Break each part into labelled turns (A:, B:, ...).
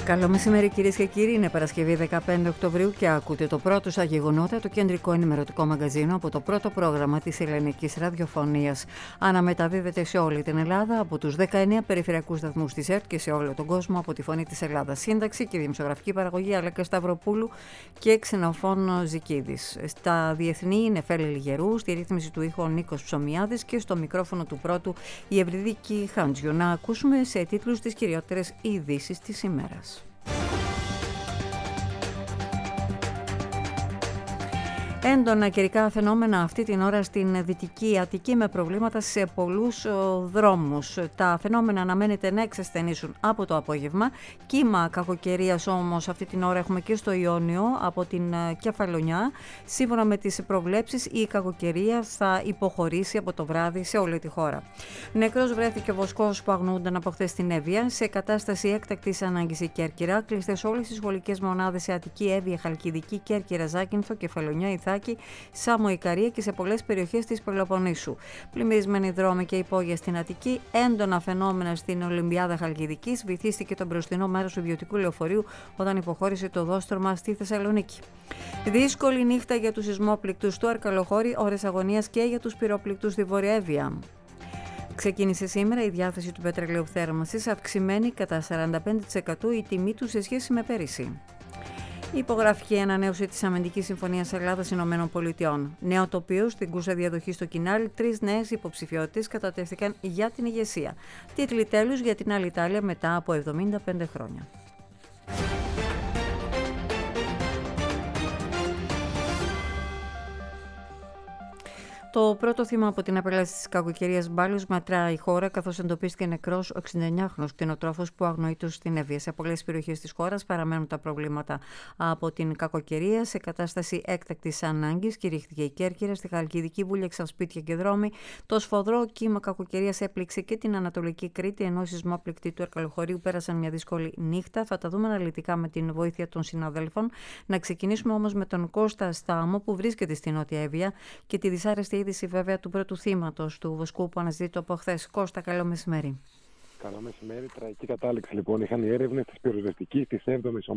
A: Καλό μεσημέρι κυρίες και κύριοι, είναι Παρασκευή 15 Οκτωβρίου και ακούτε το πρώτο στα γεγονότα, το κεντρικό ενημερωτικό μαγαζίνο από το πρώτο πρόγραμμα της ελληνικής ραδιοφωνίας. Αναμεταδίδεται σε όλη την Ελλάδα από τους 19 περιφερειακούς σταθμούς της ΕΡΤ και σε όλο τον κόσμο από τη Φωνή της Ελλάδας. Σύνταξη και δημοσιογραφική παραγωγή Αλέκα Σταυροπούλου και Ξενοφών Ζικίδης. Στα διεθνή είναι Νεφέλη Λιγερού, στη ρύθμιση του ήχου Νίκος Ψωμιάδης και στο μικρόφωνο του πρώτου η Ευρυδίκη Χάντζιο. Να ακούσουμε σε τίτλους τις κυριότερες ειδήσεις της ημέρας. Έντονα καιρικά φαινόμενα αυτή την ώρα στην Δυτική Αττική με προβλήματα σε πολλούς δρόμους. Τα φαινόμενα αναμένεται να εξασθενήσουν από το απόγευμα. Κύμα κακοκαιρίας όμως αυτή την ώρα έχουμε και στο Ιόνιο από την Κεφαλονιά. Σύμφωνα με τις προβλέψεις η κακοκαιρία θα υποχωρήσει από το βράδυ σε όλη τη χώρα. Νεκρός βρέθηκε ο βοσκός που αγνοούνταν από χθες στην Εύβοια. Σε κατάσταση έκτακτης ανάγκης η Κέρκυρα. Κλειστές όλες τις σχολικές μονάδες σε Αττική, Εύβοια, Χαλκιδική, Κέρκυρα, Ζάκυνθο, Κεφαλονιά, Ιθάκη, Σάμο, Ικαρία και σε πολλές περιοχές της Πελοποννήσου. Πλημμυρισμένοι δρόμοι και υπόγεια στην Αττική, έντονα φαινόμενα στην Ολυμπιάδα Χαλκιδικής, βυθίστηκε το μπροστινό μέρος του ιδιωτικού λεωφορείου όταν υποχώρησε το δόστρωμα στη Θεσσαλονίκη. Δύσκολη νύχτα για τους σεισμόπληκτους του Αρκαλοχώρη, ώρες αγωνίας και για τους πυροπληκτούς στη Βόρεια Εύβοια. Ξεκίνησε σήμερα η διάθεση του πετρελαίου θέρμανσης, αυξημένη κατά 45% η τιμή του σε σχέση με πέρυσι. Η υπογραφική ανανέωση της Αμυντικής Συμφωνίας Ελλάδα-ΗΠΑ. Νέο τοπίο στην κούρσα διαδοχή στο Κινάλι, 3 νέες υποψηφιότητες κατατέθηκαν για την ηγεσία. Τίτλοι τέλους για την Αλιτάλια μετά από 75 χρόνια. Το πρώτο θύμα από την απελάση της κακοκαιρίας Μπάλους μετρά η χώρα, καθώς εντοπίστηκε νεκρός ο 69χρονος κτηνοτρόφος που αγνοείται στην Εύβοια. Σε πολλές περιοχές της χώρας παραμένουν τα προβλήματα από την κακοκαιρία. Σε κατάσταση έκτακτης ανάγκης κηρύχθηκε η Κέρκυρα, στη Χαλκιδική βούλιαξαν σπίτια και δρόμοι. Το σφοδρό κύμα κακοκαιρίας έπληξε και την Ανατολική Κρήτη, ενώ οι σεισμόπληκτοι του Αρκαλοχωρίου πέρασαν μια δύσκολη νύχτα. Θα τα δούμε αναλυτικά με την βοήθεια των συναδέλφων. Να ξεκινήσουμε όμως με τον Κώστα Στάμο που βρίσκεται στη Νότια Εύβοια και τη δυσάρεστη είδηση βέβαια του πρώτου θύματος του βοσκού που αναζητείται από χθες. Κώστα, καλό μεσημέρι.
B: Καλό μεσημέρι. Τραγική κατάληξη λοιπόν είχαν οι έρευνες της πυροσβεστικής της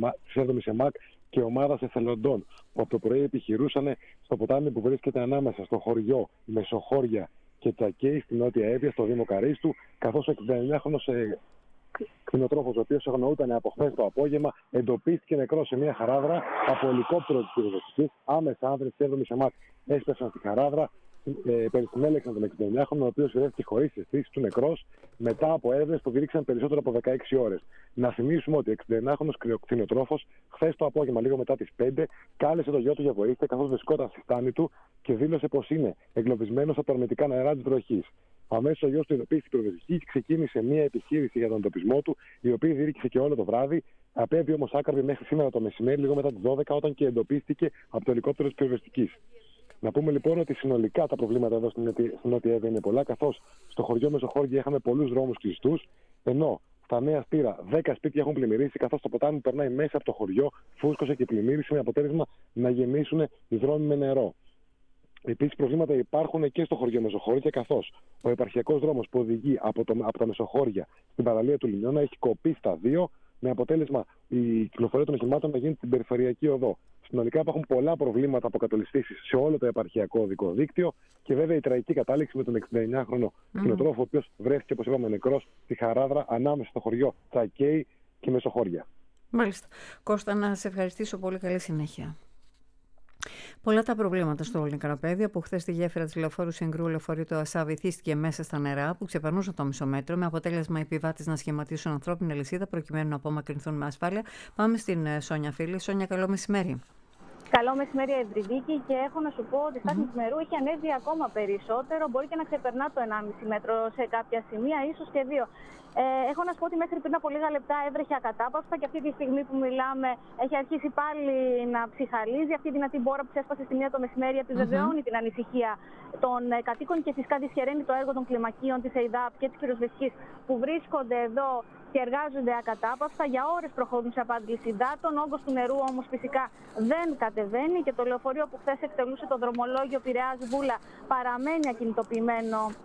B: 7ης ΕΜΑΚ και ομάδας εθελοντών που από το πρωί επιχειρούσαν στο ποτάμι που βρίσκεται ανάμεσα στο χωριό Μεσοχώρια και Τσακέη στη Νότια Εύβοια, στο Δήμο Καρίστου, καθώς ο 69χρονος κτηνοτρόφος, ο οποίος αγνοούταν από χθες το απόγευμα, εντοπίστηκε νεκρός σε μια χαράδρα από ελικόπτερο της πυροσβεστικής. Άμεσα άνδρες της 7ης ΕΜΑΚ έσπεσαν στη χαράδρα. Περισυνέλεξαν τον 69χρονο, ο οποίος βρέθηκε χωρίς αισθήσεις του νεκρός μετά από έρευνες που δείξαν περισσότερο από 16 ώρες. Να θυμίσουμε ότι ο 69χρονος κτηνοτρόφος χθες το απόγευμα, λίγο μετά τις 5, κάλεσε το γιο του για βοήθεια καθώς βρισκόταν στη στάνη του και δήλωσε πως είναι εγκλωβισμένος από τα αρνητικά νερά της βροχής. Αμέσως ο γιος του ειδοποίησε την πυροσβεστική και ξεκίνησε μια επιχείρηση για τον εντοπισμό του, η οποία διήρκησε και όλο το βράδυ. Απέβη όμως άκαρπη μέχρι σήμερα το μεσημέρι, λίγο μετά τις 12, όταν και εντοπίστηκε από το ελικόπτερο της πυροσβεστικής. Να πούμε λοιπόν ότι συνολικά τα προβλήματα εδώ στην Νότια Εύβοια είναι πολλά, καθώς στο χωριό Μεσοχώρια είχαμε πολλούς δρόμους κλειστούς, ενώ στα Νέα Σπύρα 10 σπίτια έχουν πλημμυρίσει, καθώς το ποτάμι περνάει μέσα από το χωριό, φούσκωσε και πλημμύρισε με αποτέλεσμα να γεμίσουν οι δρόμοι με νερό. Επίσης, προβλήματα υπάρχουν και στο χωριό Μεσοχώρια, καθώς ο επαρχιακός δρόμος που οδηγεί από τα Μεσοχώρια στην παραλία του Λιμιώνα έχει κοπεί στα 2, με αποτέλεσμα η κυκλοφορία των οχημάτων να γίνει στην περιφερειακή οδό. Συνολικά υπάρχουν πολλά προβλήματα από κατολιστήσεις σε όλο το επαρχιακό οδικό δίκτυο και βέβαια η τραγική κατάληξη με τον 69χρονο κτηνοτρόφο, ο οποίος βρέθηκε, όπως είπαμε, νεκρός στη χαράδρα ανάμεσα στο χωριό Τσακέη και Μεσοχώρια.
A: Μάλιστα. Κώστα, να σε ευχαριστήσω πολύ. Καλή συνέχεια. Πολλά τα προβλήματα στο Λικαραπέδιο, που χθες στη γέφυρα της λεωφόρου Συγκρού λεωφορείο του ΑΣΑ βυθίστηκε μέσα στα νερά που ξεπερνούσαν το μισό μέτρο, με αποτέλεσμα οι επιβάτες να σχηματίσουν ανθρώπινη αλυσίδα προκειμένου να απομακρυνθούν με ασφάλεια. Πάμε στην Σόνια φίλη. Σόνια, καλό μεσημέρι.
C: Καλό μεσημέρι, Ευρυδίκη, και έχω να σου πω ότι η στάθμη του νερού έχει ανέβει ακόμα περισσότερο. Μπορεί και να ξεπερνά το 1,5 μέτρο σε κάποια σημεία, ίσως και 2. Έχω να σου πω ότι μέχρι πριν από λίγα λεπτά έβρεχε ακατάπαυστα και αυτή τη στιγμή που μιλάμε έχει αρχίσει πάλι να ψιχαλίζει. Αυτή η δυνατή μπόρα που ξέσπασε στη 1 το μεσημέρι επιβεβαιώνει την ανησυχία των κατοίκων και φυσικά δυσχεραίνει το έργο των κλιμακίων της ΕΙΔΑΠ και της πυροσβεστικής που βρίσκονται εδώ και εργάζονται ακατάπαυστα. Για ώρες προχωρούν σε απάντηση υδάτων. Ο όγκος του νερού όμως φυσικά δεν κατεβαίνει και το λεωφορείο που χθες εκτελούσε το δρομολόγιο Πειραιάς Βούλα παραμένει ακινητοποιημένο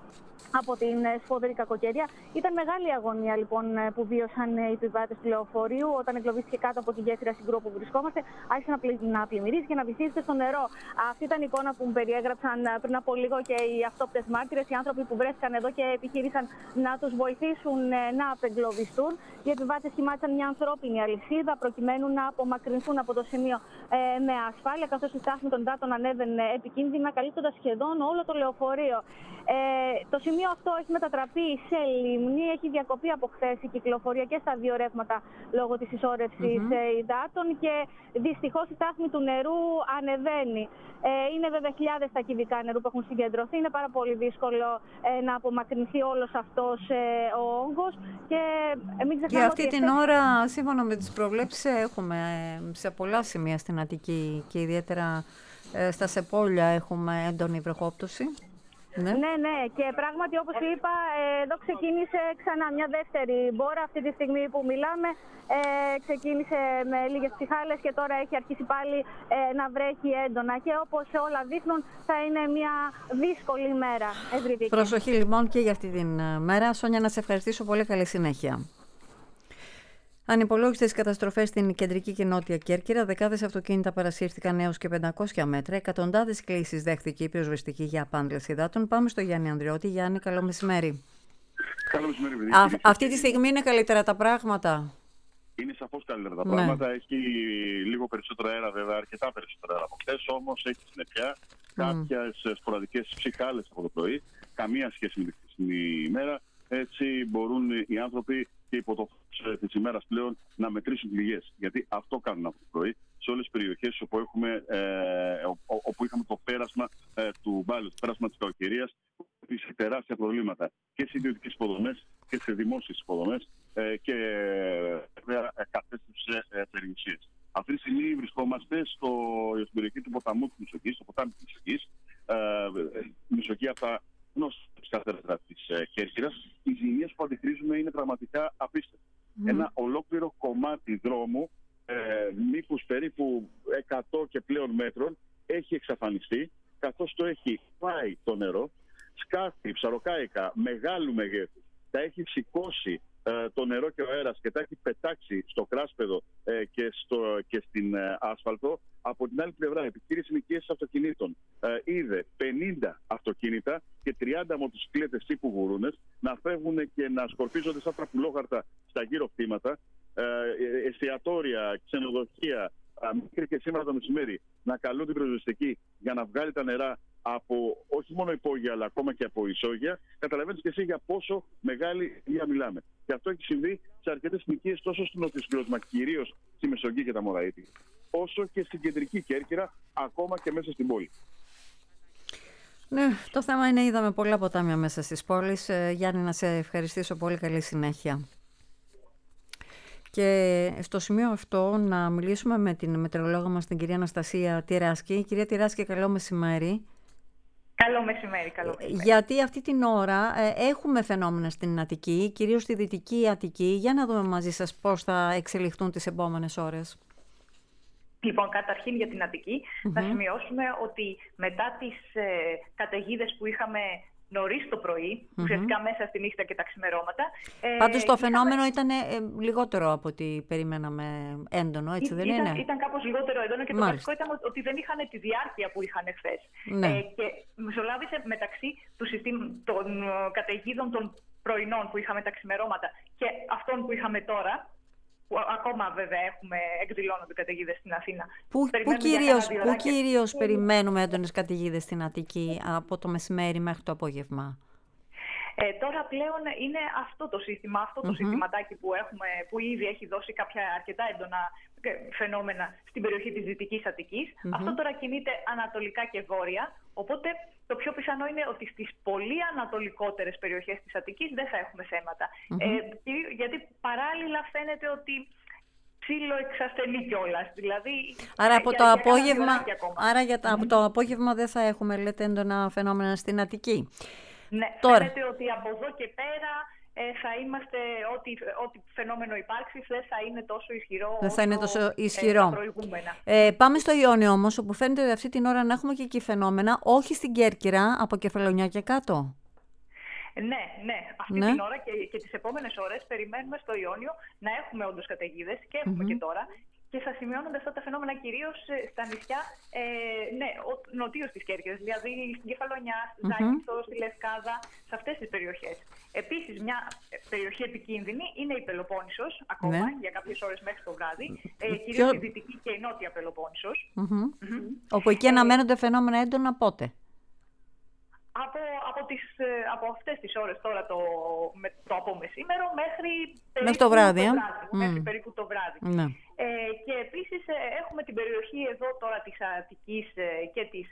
C: από την σφοδρή κακοκαιρία. Ήταν μεγάλη αγωνία λοιπόν που βίωσαν οι επιβάτες του λεωφορείου όταν εγκλωβίστηκε κάτω από την γέφυρα Συγκρού που βρισκόμαστε. Άρχισε να πλημμυρίζει και να βυθίζεται στο νερό. Αυτή ήταν η εικόνα που μου περιέγραψαν πριν από λίγο και οι αυτόπτες μάρτυρες, οι άνθρωποι που βρέθηκαν εδώ και επιχείρησαν να τους βοηθήσουν να απεγκλωβιστούν. Οι επιβάτες σχημάτισαν μια ανθρώπινη αλυσίδα προκειμένου να απομακρυνθούν από το σημείο με ασφάλεια, καθώς η στάθμη των υδάτων ανέβαινε επικίνδυνα, καλύπτοντας σχεδόν όλο το λεωφορείο. Το σημείο αυτό έχει μετατραπεί σε λίμνη, έχει διακοπεί από χθες η κυκλοφορία και στα δύο ρεύματα λόγω της συσσόρευσης υδάτων και δυστυχώς η στάθμη του νερού ανεβαίνει. Είναι βέβαια χιλιάδες τα κυβικά νερού που έχουν συγκεντρωθεί, είναι πάρα πολύ δύσκολο να απομακρυνθεί όλος αυτός ο όγκος και μην ξεχνάμε
A: και αυτή την ώρα, σύμφωνα με τις προβλέψεις, έχουμε σε πολλά σημεία στην Αττική και ιδιαίτερα στα Σεπόλια έχουμε έντονη βροχόπτωση.
C: Ναι, και πράγματι όπως είπα, εδώ ξεκίνησε ξανά μια δεύτερη μπόρα. Αυτή τη στιγμή που μιλάμε ξεκίνησε με λίγες ψυχάλες και τώρα έχει αρχίσει πάλι να βρέχει έντονα και όπως όλα δείχνουν θα είναι μια δύσκολη μέρα.
A: Προσοχή λοιπόν και για αυτή την μέρα. Σόνια, να σε ευχαριστήσω πολύ, καλή συνέχεια. Ανυπολόγιστες καταστροφές στην κεντρική και νότια Κέρκυρα, δεκάδες αυτοκίνητα παρασύρθηκαν έως και 500 μέτρα, εκατοντάδες κλήσεις δέχθηκε η πυροσβεστική για απάντηση υδάτων. Πάμε στο Γιάννη Ανδριώτη. Γιάννη, καλό μεσημέρι.
D: Καλό μεσημέρι,
A: αυτή τη στιγμή είναι καλύτερα τα πράγματα?
D: Είναι σαφώς καλύτερα τα πράγματα. Έχει λίγο περισσότερο αέρα, βέβαια, αρκετά περισσότερο αέρα από χθες, όμως έχει συννεφιά, κάποιες σποραδικές ψυχάλες από το πρωί, καμία σχέση με τη χθεσινή ημέρα. Έτσι μπορούν οι άνθρωποι και υπό το φως της ημέρας πλέον να μετρήσουν πληγές. Γιατί αυτό κάνουν από το πρωί σε όλες τις περιοχές όπου είχαμε το πέρασμα του Μπάλου, το πέρασμα της κακοκαιρίας, σε τεράστια προβλήματα και σε ιδιωτικές υποδομές και σε δημόσιες υποδομές και κατέστρεψε περιουσίες. Αυτή τη στιγμή βρισκόμαστε στην περιοχή του ποταμού της Μεσογείας, στο ποτάμι της Μεσογείας, Μεσογεία από τα γνωστά της Κέρκυρας. Οι ζημίες που αντικρίζουμε είναι πραγματικά απίστευτες. Ένα ολόκληρο κομμάτι δρόμου, μήκους περίπου 100 και πλέον μέτρων, έχει εξαφανιστεί, καθώς το έχει πάει το νερό. Σκάφη, ψαροκάικα μεγάλου μεγέθους τα έχει σηκώσει το νερό και ο αέρας και τα έχει πετάξει στο κράσπεδο και στην άσφαλτο. Από την άλλη πλευρά, η επιχείρηση ενοικίασης αυτοκινήτων είδε 50 αυτοκίνητα και 30 μοτοσυκλέτες τύπου γουρούνες να φεύγουν και να σκορπίζονται σαν τραπουλόχαρτα στα γύρω κτήματα. Εστιατόρια, ξενοδοχεία, μέχρι και σήμερα το μεσημέρι να καλούν την πυροσβεστική για να βγάλει τα νερά από όχι μόνο υπόγεια αλλά ακόμα και από ισόγεια. Καταλαβαίνεις και εσύ για πόσο μεγάλη ηλία μιλάμε. Και αυτό έχει συμβεί σε αρκετές συνοικίες τόσο στην νότιο μα, κυρίως στη Μεσογεία και τα Μωραήτη, όσο και στην κεντρική Κέρκυρα, ακόμα και μέσα στην πόλη.
A: Ναι, το θέμα είναι, είδαμε πολλά ποτάμια μέσα στις πόλεις. Γιάννη, να σε ευχαριστήσω πολύ, καλή συνέχεια. Και στο σημείο αυτό να μιλήσουμε με την μετεωρολόγο μας, την κυρία Αναστασία Τυράσκη. Κυρία Τυράσκη, καλό μεσημέρι.
E: Καλό μεσημέρι, καλό μεσημέρι.
A: Γιατί αυτή την ώρα έχουμε φαινόμενα στην Αττική, κυρίως στη Δυτική Αττική. Για να δούμε μαζί σας πώς θα εξελιχθούν τις επόμενες ώρες.
E: Λοιπόν, καταρχήν για την Αττική, να σημειώσουμε ότι μετά τις καταιγίδες που είχαμε νωρίς το πρωί, ουσιαστικά μέσα στη νύχτα και τα ξημερώματα.
A: Πάντως το φαινόμενο ήταν λιγότερο από ό,τι περιμέναμε έντονο, έτσι δεν είναι?
E: Ήταν κάπως λιγότερο έντονο και το βασικό ήταν ότι δεν είχαν τη διάρκεια που είχαν χθες. Και μεσολάβησε μεταξύ των καταιγίδων των πρωινών που είχαμε τα ξημερώματα και αυτών που είχαμε τώρα, που ακόμα βέβαια εκδηλώνονται καταιγίδες στην Αθήνα.
A: Πού κυρίως περιμένουμε έντονες καταιγίδες στην Αττική από το μεσημέρι μέχρι το απόγευμα?
E: Τώρα πλέον είναι αυτό το σύστημα, το συστηματάκι που ήδη έχει δώσει κάποια αρκετά έντονα φαινόμενα στην περιοχή της Δυτικής Αττικής. Αυτό τώρα κινείται ανατολικά και βόρεια, οπότε το πιο πιθανό είναι ότι στις πολύ ανατολικότερες περιοχές της Αττικής δεν θα έχουμε θέματα. Γιατί παράλληλα φαίνεται ότι ψιλοεξασθενεί κιόλας. Δηλαδή,
A: από το απόγευμα δεν θα έχουμε, λέτε, έντονα φαινόμενα στην Αττική.
E: Ναι, φαίνεται ότι από εδώ και πέρα θα είμαστε, ό,τι φαινόμενο υπάρξει, δεν θα είναι τόσο ισχυρό όσο τα προηγούμενα.
A: Πάμε στο Ιόνιο όμως, όπου φαίνεται αυτή την ώρα να έχουμε και εκεί φαινόμενα, όχι στην Κέρκυρα, από Κεφαλονιά και κάτω.
E: Ναι. Αυτή την ώρα και τις επόμενες ώρες περιμένουμε στο Ιόνιο να έχουμε όντως καταιγίδες και έχουμε και τώρα. Και θα σημειώνονται αυτά τα φαινόμενα κυρίως στα νησιά νοτίως της Κέρκυρας, δηλαδή στην Κεφαλονιά, στη Ζάκυνθο, στη Λευκάδα, σε αυτές τις περιοχές. Επίσης, μια περιοχή επικίνδυνη είναι η Πελοπόννησος, ακόμα για κάποιες ώρες μέχρι το βράδυ, κυρίως η Δυτική και η Νότια Πελοπόννησος.
A: Όπου εκεί αναμένονται φαινόμενα έντονα πότε?
E: Από αυτές τις ώρες τώρα το απομεσήμερο μέχρι
A: το βράδυ.
E: Μέχρι περίπου το βράδυ.
A: Ναι.
E: Και επίσης έχουμε την περιοχή εδώ τώρα της Αττικής και την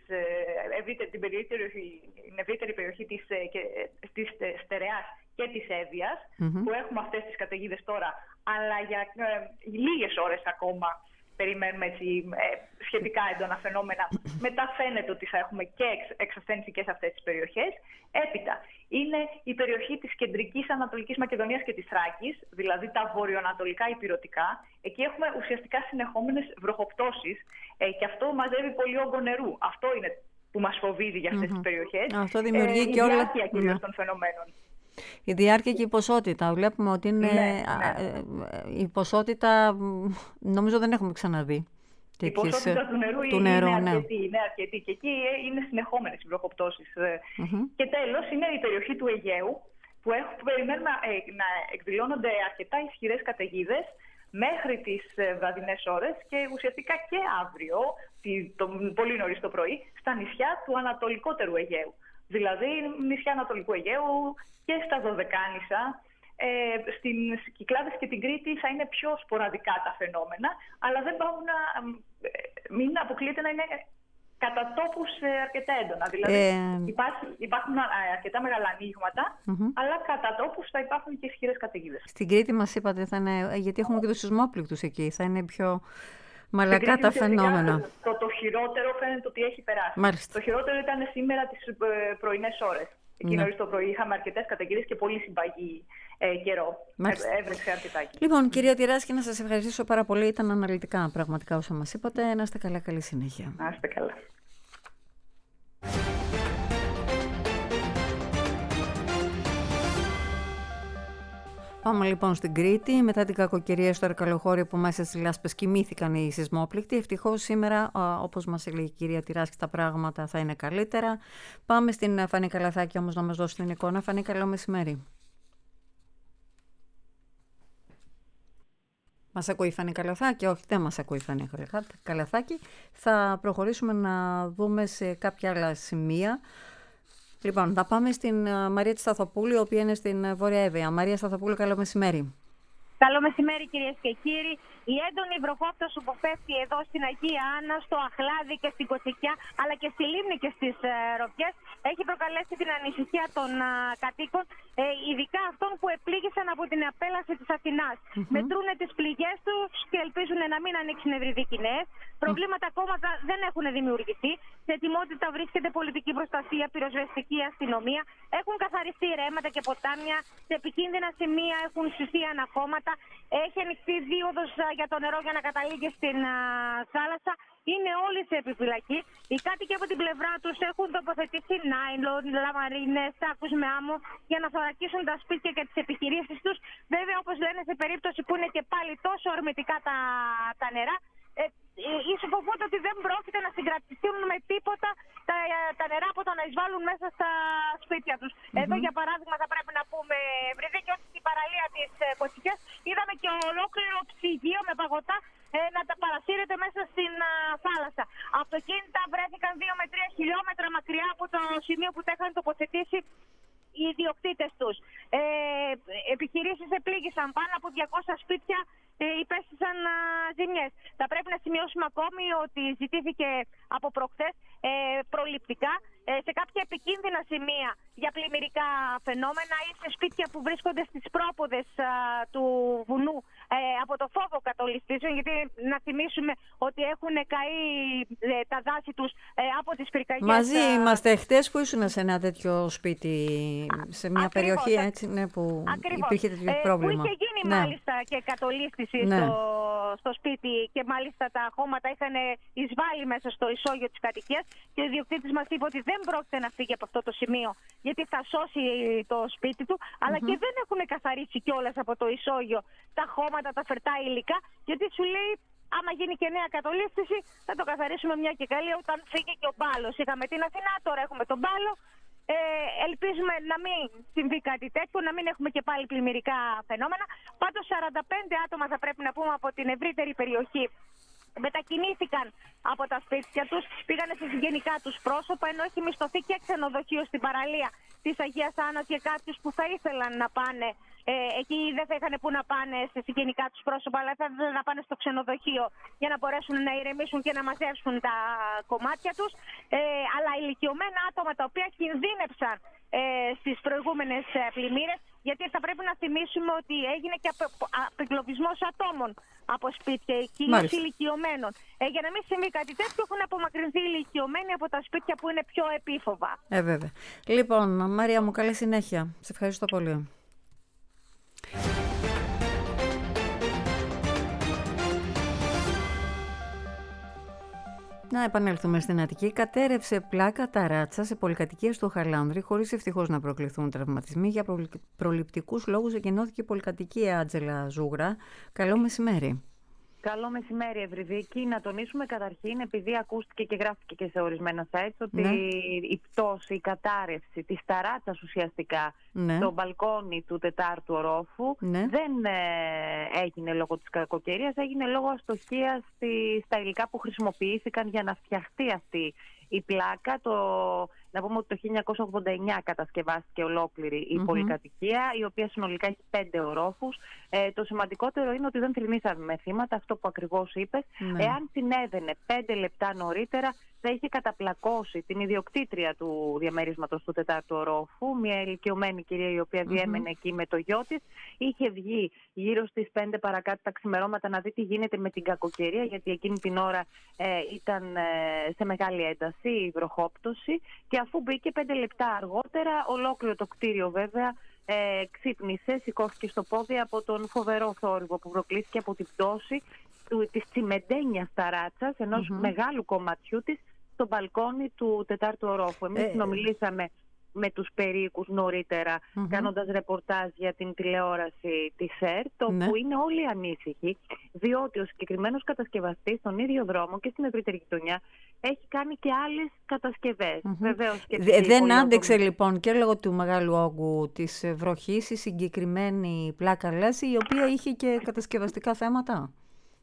E: ευρύτερη περιοχή της Στερεάς και της Εύβοιας, που έχουμε αυτές τις καταιγίδες τώρα, αλλά για λίγες ώρες ακόμα περιμένουμε σχετικά έντονα φαινόμενα. Μετά φαίνεται ότι θα έχουμε και εξασθένηση και σε αυτές τις περιοχές. Έπειτα είναι η περιοχή της κεντρικής Ανατολικής Μακεδονίας και της Θράκης, δηλαδή τα βορειοανατολικά ηπειρωτικά. Εκεί έχουμε ουσιαστικά συνεχόμενες βροχοπτώσεις και αυτό μαζεύει πολύ όγκο νερού. Αυτό είναι που μας φοβίζει για αυτές τις περιοχές.
A: Αυτό δημιουργεί και όλα...
E: Η διάρκεια κυρίως των φαινομένων.
A: Η διάρκεια και η ποσότητα. Βλέπουμε ότι είναι η ποσότητα, νομίζω δεν έχουμε ξαναδεί.
E: Η ποσότητα του νερού είναι αρκετή και εκεί είναι συνεχόμενες οι βροχοπτώσεις. Και τέλος είναι η περιοχή του Αιγαίου, που περιμένουμε να εκδηλώνονται αρκετά ισχυρές καταιγίδες μέχρι τις βραδινές ώρες και ουσιαστικά και αύριο, πολύ νωρίς το πρωί, στα νησιά του ανατολικότερου Αιγαίου. Δηλαδή νησιά Ανατολικού Αιγαίου και στα Δωδεκάνησα, στις Κυκλάδες και την Κρήτη θα είναι πιο σποραδικά τα φαινόμενα, αλλά δεν πάβουν μην αποκλείεται να είναι κατά τόπους αρκετά έντονα. Δηλαδή υπάρχουν αρκετά μεγάλα ανοίγματα, αλλά κατά τόπους θα υπάρχουν και ισχυρές καταιγίδες.
A: Στην Κρήτη μας είπατε, γιατί έχουμε και τους σεισμόπληκτους εκεί, θα είναι πιο μαλακά τα φαινόμενα.
E: Το χειρότερο φαίνεται ότι έχει περάσει.
A: Μάλιστα.
E: Το χειρότερο ήταν σήμερα τις πρωινές ώρες. Εκεί νωρίς το πρωί είχαμε αρκετές καταιγίδες και πολύ συμπαγή καιρό. Έβρεξε αρκετά.
A: Λοιπόν, κυρία Τυράσκη, να σας ευχαριστήσω πάρα πολύ. Ήταν αναλυτικά πραγματικά όσα μας είπατε. Να είστε καλά, καλή συνέχεια.
E: Να είστε καλά.
A: Πάμε λοιπόν στην Κρήτη. Μετά την κακοκαιρία στο Αρκαλοχώριο που μέσα στις λάσπες κοιμήθηκαν οι σεισμόπληκτοι. Ευτυχώς σήμερα, όπως μας έλεγε η κυρία Τυράσκη, τα πράγματα θα είναι καλύτερα. Πάμε στην Φανή Καλαθάκη όμως να μας δώσει την εικόνα. Φανή, καλό μεσημέρι. Μας ακούει η Φανή Καλαθάκη? Όχι, δεν μας ακούει η Φανή Καλαθάκη. Θα προχωρήσουμε να δούμε σε κάποια άλλα σημεία. Λοιπόν, θα πάμε στην Μαρία της Σταθοπούλου, η οποία είναι στην Βόρεια Εύβοια. Μαρία Σταθοπούλου, καλό μεσημέρι.
F: Καλό μεσημέρι, κυρίες και κύριοι. Η έντονη βροχόπτωση που πέφτει εδώ στην Αγία Άννα, στο Αχλάδι και στην Κοτσικιά, αλλά και στη Λίμνη και στις Ροπιές, έχει προκαλέσει την ανησυχία των κατοίκων, ειδικά αυτών που επλήγησαν από την απέλαση της Αθηνάς. Μετρούνε τις πληγές τους και ελπίζουν να μην ανοίξουν ευρυδίκοι νέες. Προβλήματα ακόμα δεν έχουν δημιουργηθεί. Σε ετοιμότητα βρίσκεται πολιτική προστασία, πυροσβεστική αστυνομία. Έχουν καθαριστεί ρέματα και ποτάμια. Σε επικίνδυνα σημεία έχουν συσθεί αναχώματα. Έχει ανοιχτεί δίωδος για το νερό για να καταλήγει στην θάλασσα. Είναι όλοι σε επιφυλακή. Οι κάτοικοι από την πλευρά τους έχουν τοποθετήσει νάιλον, λαμαρίνες, σάκους με άμμο για να θωρακίσουν τα σπίτια και τις επιχειρήσεις τους. Βέβαια, όπως λένε, σε περίπτωση που είναι και πάλι τόσο ορμητικά τα νερά, ισοποδούνται ότι δεν πρόκειται να συγκρατηθούν με τίποτα τα νερά από το να εισβάλλουν μέσα στα σπίτια τους. Εδώ, για παράδειγμα, θα πρέπει να πούμε, Ευρυδίκη, ότι στην παραλία της Κοτσικιάς είδαμε και ολόκληρο ψυγείο με παγωτά να τα παρασύρεται μέσα στην θάλασσα. Αυτοκίνητα βρέθηκαν 2 με 3 χιλιόμετρα μακριά από το σημείο που τα είχαν τοποθετήσει οι ιδιοκτήτες τους. Επιχειρήσεις επλήγησαν, πάνω από 200 σπίτια υπέστησαν ζημιές. Θα πρέπει να σημειώσουμε ακόμη ότι ζητήθηκε από προχθές προληπτικά σε κάποια επικίνδυνα σημεία για πλημμυρικά φαινόμενα ή σε σπίτια που βρίσκονται στις πρόποδες του βουνού από το φόβο κατολιστήσεων, γιατί να θυμίσουμε ότι έχουν καεί τα δάση τους από τις πυρκαγιές.
A: Μαζί είμαστε χτες που ήσουν σε ένα τέτοιο σπίτι, σε μια περιοχή έτσι, ναι, που υπήρχε τέτοιο πρόβλημα.
F: Που είχε γίνει μάλιστα και κατολίσθηση στο σπίτι και μάλιστα τα χώματα είχαν εισβάλει μέσα στο ισόγειο της κατοικίας και ο ιδιοκτήτης μας είπε ότι δεν πρόκειται να φύγει από αυτό το σημείο, γιατί θα σώσει το σπίτι του, αλλά και δεν έχουν καθαρίσει κιόλας από το ισόγειο τα χώματα, τα φερτά υλικά, γιατί σου λέει, άμα γίνει και νέα κατολίσθηση, θα το καθαρίσουμε μια και καλή όταν φύγει και ο μπάλος. Είχαμε την Αθηνά, τώρα έχουμε τον μπάλο. Ελπίζουμε να μην συμβεί κάτι τέτοιο, να μην έχουμε και πάλι πλημμυρικά φαινόμενα. Πάντως 45 άτομα θα πρέπει να πούμε από την ευρύτερη περιοχή μετακινήθηκαν από τα σπίτια τους, πήγανε σε συγγενικά τους πρόσωπα, ενώ έχει μισθωθεί και ξενοδοχείο στην παραλία της Αγίας Άννας για κάποιους που θα ήθελαν να πάνε. Εκεί δεν θα είχαν που να πάνε σε συγγενικά τους πρόσωπα, αλλά θα ήθελαν να πάνε στο ξενοδοχείο για να μπορέσουν να ηρεμήσουν και να μαζέψουν τα κομμάτια τους. Αλλά ηλικιωμένα άτομα τα οποία κινδύνευσαν στις προηγούμενες πλημμύρες, γιατί θα πρέπει να θυμίσουμε ότι έγινε και απεγκλωβισμός ατόμων από σπίτια, κυρίως ηλικιωμένων. Για να μην συμβεί κάτι τέτοιο, έχουν απομακρυνθεί οι ηλικιωμένοι από τα σπίτια που είναι πιο επίφοβα.
A: Βέβαια. Λοιπόν, Μαρία μου, καλή συνέχεια. Σε ευχαριστώ πολύ. Να επανέλθουμε στην Αττική. Κατέρευσε πλάκα ταράτσα σε πολυκατοικίες του Χαλάνδρη, χωρίς ευτυχώς να προκληθούν τραυματισμοί. Για προληπτικούς λόγους εκενώθηκε η πολυκατοικία Άντζελα Ζούγρα. Καλό μεσημέρι.
G: Καλό μεσημέρι, Ευρυδίκη. Να τονίσουμε καταρχήν, επειδή ακούστηκε και γράφτηκε και σε ορισμένα sites, ότι η πτώση, η κατάρρευση της ταράτσας ουσιαστικά στο μπαλκόνι του 4ου ορόφου δεν έγινε λόγω της κακοκαιρίας, έγινε λόγω αστοχίας στα υλικά που χρησιμοποιήθηκαν για να φτιαχτεί αυτή η πλάκα. Να πούμε ότι το 1989 κατασκευάστηκε ολόκληρη η πολυκατοικία, η οποία συνολικά έχει 5 ορόφους. Το σημαντικότερο είναι ότι δεν θρηνήσαμε θύματα, αυτό που ακριβώς είπες. Εάν συνέβαινε 5 λεπτά νωρίτερα, θα είχε καταπλακώσει την ιδιοκτήτρια του διαμερίσματος του 4ου ορόφου, μια ηλικιωμένη κυρία η οποία διέμενε εκεί με το γιο της. Είχε βγει γύρω στις 5 παρακάτω τα ξημερώματα να δει τι γίνεται με την κακοκαιρία, γιατί εκείνη την ώρα ήταν σε μεγάλη ένταση η βροχόπτωση. Και αφού μπήκε 5 λεπτά αργότερα, ολόκληρο το κτίριο βέβαια ξύπνησε, σηκώθηκε στο πόδι από τον φοβερό θόρυβο που προκλήθηκε από την πτώση της τσιμεντένιας ταράτσας, ενός μεγάλου κομματιού της, στο μπαλκόνι του 4ου ορόφου. Εμείς συνομιλήσαμε με τους περίοικους νωρίτερα, κάνοντας ρεπορτάζ για την τηλεόραση της ΕΡΤ, όπου είναι όλοι ανήσυχοι, διότι ο συγκεκριμένος κατασκευαστής στον ίδιο δρόμο και στην ευρύτερη γειτονιά έχει κάνει και άλλες κατασκευές. Βεβαίως, και
A: δεν άντεξε λοιπόν και λόγω του μεγάλου όγκου της βροχής η συγκεκριμένη πλάκα λάση, η οποία είχε και κατασκευαστικά θέματα.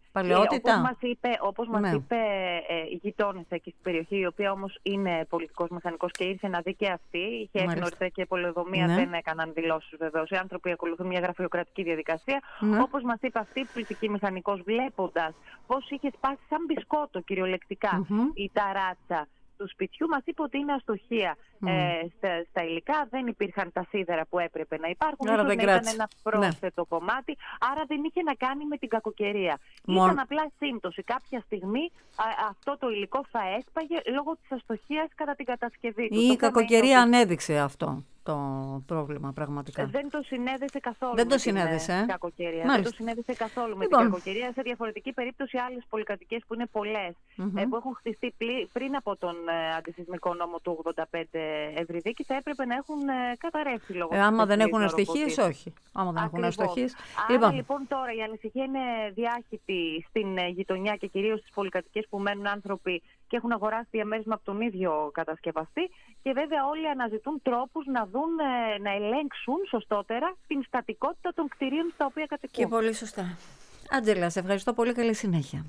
G: Όπως μας είπε η γειτόνισσα εκεί στην περιοχή, η οποία όμως είναι πολιτικός μηχανικός και ήρθε να δει και αυτή, είχε έρθει νωρίτερα και πολεοδομία, δεν έκαναν δηλώσεις βεβαίως. Οι άνθρωποι ακολουθούν μια γραφειοκρατική διαδικασία. Όπως μας είπε αυτή η πολιτική μηχανικός, βλέποντας πώς είχε σπάσει σαν μπισκότο κυριολεκτικά η ταράτσα του σπιτιού, μας είπε ότι είναι αστοχία στα υλικά, δεν υπήρχαν τα σίδερα που έπρεπε να υπάρχουν, ίσως να ήταν ένα πρόσθετο κομμάτι, άρα δεν είχε να κάνει με την κακοκαιρία. Ήταν απλά σύμπτωση. Κάποια στιγμή αυτό το υλικό θα έσπαγε λόγω της αστοχίας κατά την κατασκευή του.
A: Η κακοκαιρία ανέδειξε αυτό το πρόβλημα πραγματικά.
G: Δεν το συνέδεσε καθόλου
A: με
G: την κακοκαιρία. Δεν το συνέδεσε καθόλου με την κακοκαιρία. Σε διαφορετική περίπτωση, άλλες πολυκατοικίες που είναι πολλές, που έχουν χτιστεί πριν από τον αντισυσμικό νόμο του 85, Ευρυδίκη, θα έπρεπε να έχουν καταρρεύσει λόγω της
A: άμα δεν έχουν αστοχίες, όχι. Άμα δεν έχουν αστοχίες.
G: Άρα λοιπόν τώρα η ανησυχία είναι διάχυτη στην γειτονιά και κυρίως στις πολυκατοικίες που μένουν άνθρωποι και έχουν αγοράσει διαμέρισμα από τον ίδιο κατασκευαστή. Και βέβαια όλοι αναζητούν τρόπους να δουν, να ελέγξουν σωστότερα την στατικότητα των κτηρίων στα οποία κατοικούν.
A: Και πολύ σωστά. Άντζελα, σε ευχαριστώ πολύ. Καλή συνέχεια.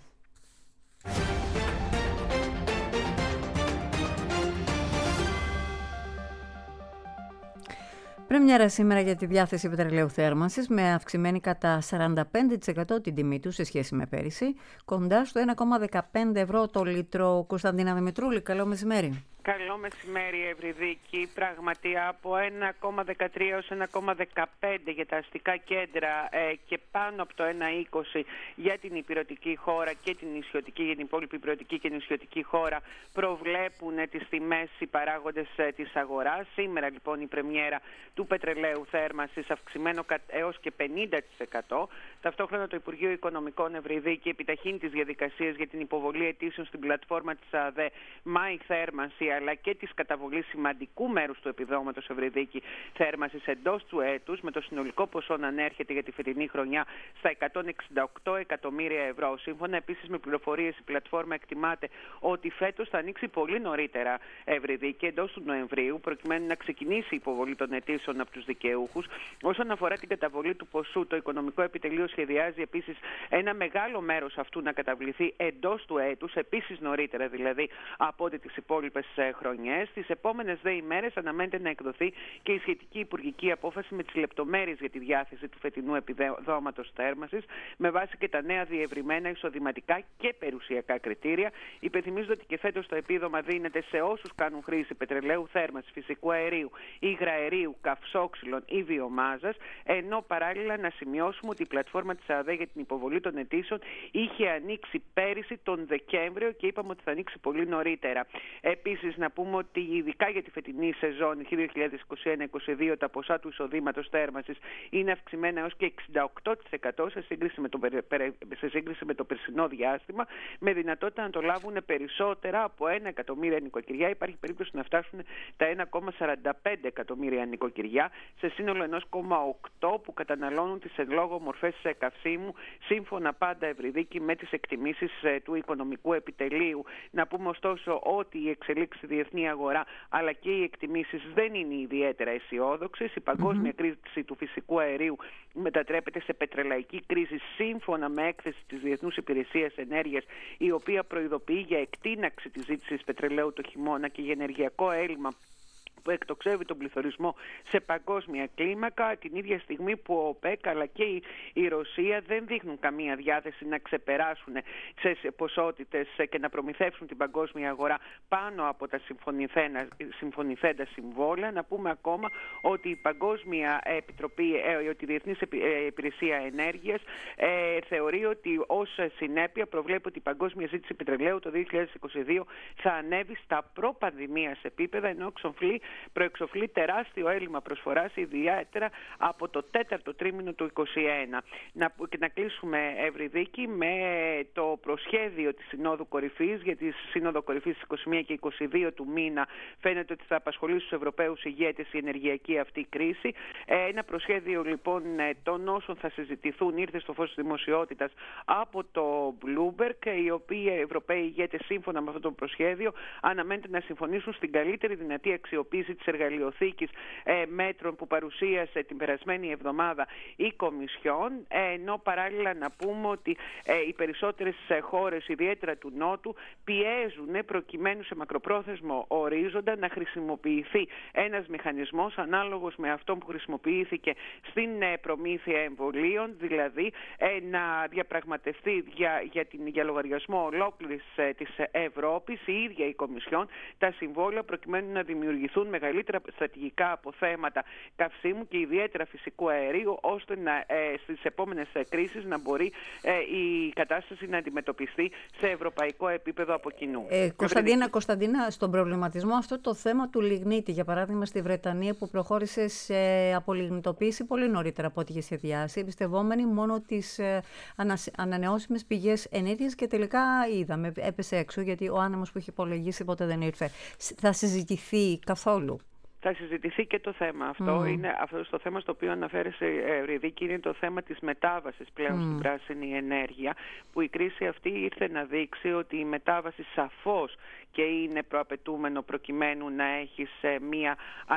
A: Πρεμιέρα σήμερα για τη διάθεση πετρελαίου θέρμανσης με αυξημένη κατά 45% την τιμή του σε σχέση με πέρυσι, κοντά στο 1,15 ευρώ το λίτρο. Κωνσταντίνα Δημητρούλη, καλό μεσημέρι.
H: Καλό μεσημέρι, Ευρυδίκη. Πράγματι από 1,13 έως 1,15 για τα αστικά κέντρα και πάνω από το 1,20 για την υπηρετική χώρα και την νησιωτική, για την υπόλοιπη υπηρετική και νησιωτική χώρα προβλέπουν τις τιμές οι παράγοντες της αγοράς. Σήμερα λοιπόν η πρεμιέρα του πετρελαίου θέρμανσης αυξημένο έως και 50%. Ταυτόχρονα το Υπουργείο Οικονομικών, Ευρυδίκη, επιταχύνει τις διαδικασίες για την υποβολή αιτήσεων στην πλατφόρμα της ΑΔΕ My Θέρμανση αλλά και της καταβολής σημαντικού μέρους του επιδόματος, Ευρυδίκη, θέρμανσης εντός του έτους, με το συνολικό ποσό να ανέρχεται για τη φετινή χρονιά στα 168 εκατομμύρια ευρώ. Σύμφωνα επίσης με πληροφορίες, η πλατφόρμα εκτιμάται ότι φέτος θα ανοίξει πολύ νωρίτερα, Ευρυδίκη, εντός του Νοεμβρίου, προκειμένου να ξεκινήσει η υποβολή των αιτήσεων από τους δικαιούχους. Όσον αφορά την καταβολή του ποσού, το Οικονομικό Επιτελείο σχεδιάζει επίσης ένα μεγάλο μέρος αυτού να καταβληθεί εντός του έτους, επίσης νωρίτερα δηλαδή από ό,τι τις υπόλοιπες χρονιές. Τις επόμενες δε ημέρες αναμένεται να εκδοθεί και η σχετική υπουργική απόφαση με τις λεπτομέρειες για τη διάθεση του φετινού επιδόματος θέρμανσης, με βάση και τα νέα διευρυμένα εισοδηματικά και περιουσιακά κριτήρια. Υπενθυμίζω ότι και φέτος το επίδομα δίνεται σε όσους κάνουν χρήση πετρελαίου θέρμανσης, φυσικού αερίου, υγραερίου, καυσόξυλων ή βιομάζας, ενώ παράλληλα να σημειώσουμε ότι η πλατφόρμα της ΑΔΕ για την υποβολή των αιτήσεων είχε ανοίξει πέρυσι τον Δεκέμβριο και είπαμε ότι θα ανοίξει πολύ νωρίτερα. Επίσης, να πούμε ότι ειδικά για τη φετινή σεζόν 2021-2022 τα ποσά του εισοδήματος θέρμανσης είναι αυξημένα έως και 68% σε σύγκριση με το περσινό διάστημα, με δυνατότητα να το λάβουν περισσότερα από 1 εκατομμύρια νοικοκυριά. Υπάρχει περίπτωση να φτάσουν τα 1,45 εκατομμύρια νοικοκυριά, σε σύνολο 1,8 που καταναλώνουν τις εν λόγω μορφές καυσίμου, σύμφωνα πάντα, Ευρυδίκη, με τις εκτιμήσεις του Οικονομικού Επιτελείου. Να πούμε ωστόσο ότι η εξελίξη στη διεθνή αγορά αλλά και οι εκτιμήσεις δεν είναι ιδιαίτερα αισιόδοξες. Η παγκόσμια κρίση του φυσικού αερίου μετατρέπεται σε πετρελαϊκή κρίση, σύμφωνα με έκθεση της Διεθνούς Υπηρεσίας Ενέργειας, η οποία προειδοποιεί για εκτείναξη της ζήτησης πετρελαίου το χειμώνα και για ενεργειακό έλλειμμα που εκτοξεύει τον πληθωρισμό σε παγκόσμια κλίμακα, την ίδια στιγμή που ο ΟΠΕΚ αλλά και η Ρωσία δεν δείχνουν καμία διάθεση να ξεπεράσουν σε ποσότητες και να προμηθεύσουν την παγκόσμια αγορά πάνω από τα συμφωνηθέντα συμβόλαια. Να πούμε ακόμα ότι η Παγκόσμια Επιτροπή, ότι η Διεθνής Υπηρεσία Ενέργειας θεωρεί ότι ως συνέπεια προβλέπει ότι η παγκόσμια ζήτηση πετρελαίου το 2022 θα ανέβει στα προπανδημίας επίπεδα, ενώ προεξοφλεί τεράστιο έλλειμμα προσφοράς, ιδιαίτερα από το 4ο τρίμηνο του 2021. Να κλείσουμε, Ευρυδίκη, με το προσχέδιο της Συνόδου Κορυφής, για τη Σύνοδο Κορυφής 21 και 22 του μήνα. Φαίνεται ότι θα απασχολήσει τους Ευρωπαίους ηγέτες η ενεργειακή αυτή κρίση. Ένα προσχέδιο λοιπόν των όσων θα συζητηθούν ήρθε στο φως της δημοσιότητας από το Bloomberg, οι οποίοι Ευρωπαίοι ηγέτες, σύμφωνα με αυτό το προσχέδιο, αναμένεται να συμφωνήσουν στην καλύτερη δυνατή αξιοποίηση της εργαλειοθήκης μέτρων που παρουσίασε την περασμένη εβδομάδα η Κομισιόν, ενώ παράλληλα να πούμε ότι οι περισσότερες χώρες, ιδιαίτερα του Νότου, πιέζουν προκειμένου σε μακροπρόθεσμο ορίζοντα να χρησιμοποιηθεί ένας μηχανισμός ανάλογος με αυτό που χρησιμοποιήθηκε στην προμήθεια εμβολίων, δηλαδή να διαπραγματευτεί για λογαριασμό ολόκληρης της Ευρώπης η ίδια η Κομισιόν τα συμβόλαια, προκειμένου να δημιουργηθούν μεγαλύτερα στρατηγικά αποθέματα καυσίμου και ιδιαίτερα φυσικού αερίου, ώστε στις επόμενες κρίσεις να μπορεί η κατάσταση να αντιμετωπιστεί σε ευρωπαϊκό επίπεδο από κοινού.
A: Κωνσταντίνα, στον προβληματισμό αυτό το θέμα του λιγνίτη, για παράδειγμα στη Βρετανία, που προχώρησε σε απολιγνητοποίηση πολύ νωρίτερα από ό,τι είχε σχεδιάσει, εμπιστευόμενοι μόνο τις ανανεώσιμες πηγές ενέργειας, και τελικά είδαμε, έπεσε έξω γιατί ο άνεμος που είχε υπολογίσει ποτέ δεν ήρθε. Θα συζητηθεί καθόλου?
H: Θα συζητηθεί και το θέμα αυτό. Είναι αυτό το θέμα στο οποίο αναφέρεσαι, Ευρυδίκη, είναι το θέμα της μετάβασης πλέον στην πράσινη ενέργεια, που η κρίση αυτή ήρθε να δείξει ότι η μετάβαση σαφώς και είναι προαπαιτούμενο προκειμένου να έχεις μια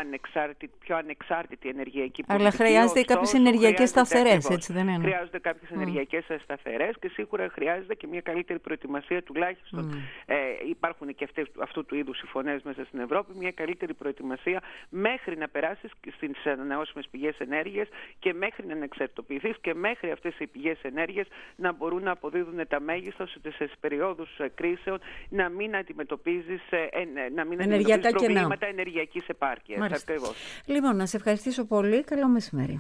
H: πιο ανεξάρτητη ενεργειακή πολιτική.
A: Αλλά χρειάζεται κάποιες ενεργειακές σταθερές, έτσι δεν είναι?
H: Χρειάζονται κάποιες ενεργειακές σταθερές και σίγουρα χρειάζεται και μια καλύτερη προετοιμασία, τουλάχιστον υπάρχουν και αυτού του είδους οι φωνές μέσα στην Ευρώπη, μια καλύτερη προετοιμασία μέχρι να περάσεις στις ανανεώσιμες πηγές ενέργειας και μέχρι να εξαρτοποιηθείς και μέχρι αυτές οι πηγές ενέργειας να μπορούν να αποδίδουν τα μέγιστα, ώστε σε περιόδους κρίσεων να μην αντιμετωπίζεις προβλήματα ενεργειακής επάρκειας.
A: Λοιπόν, να σε ευχαριστήσω πολύ. Καλό μεσημέρι.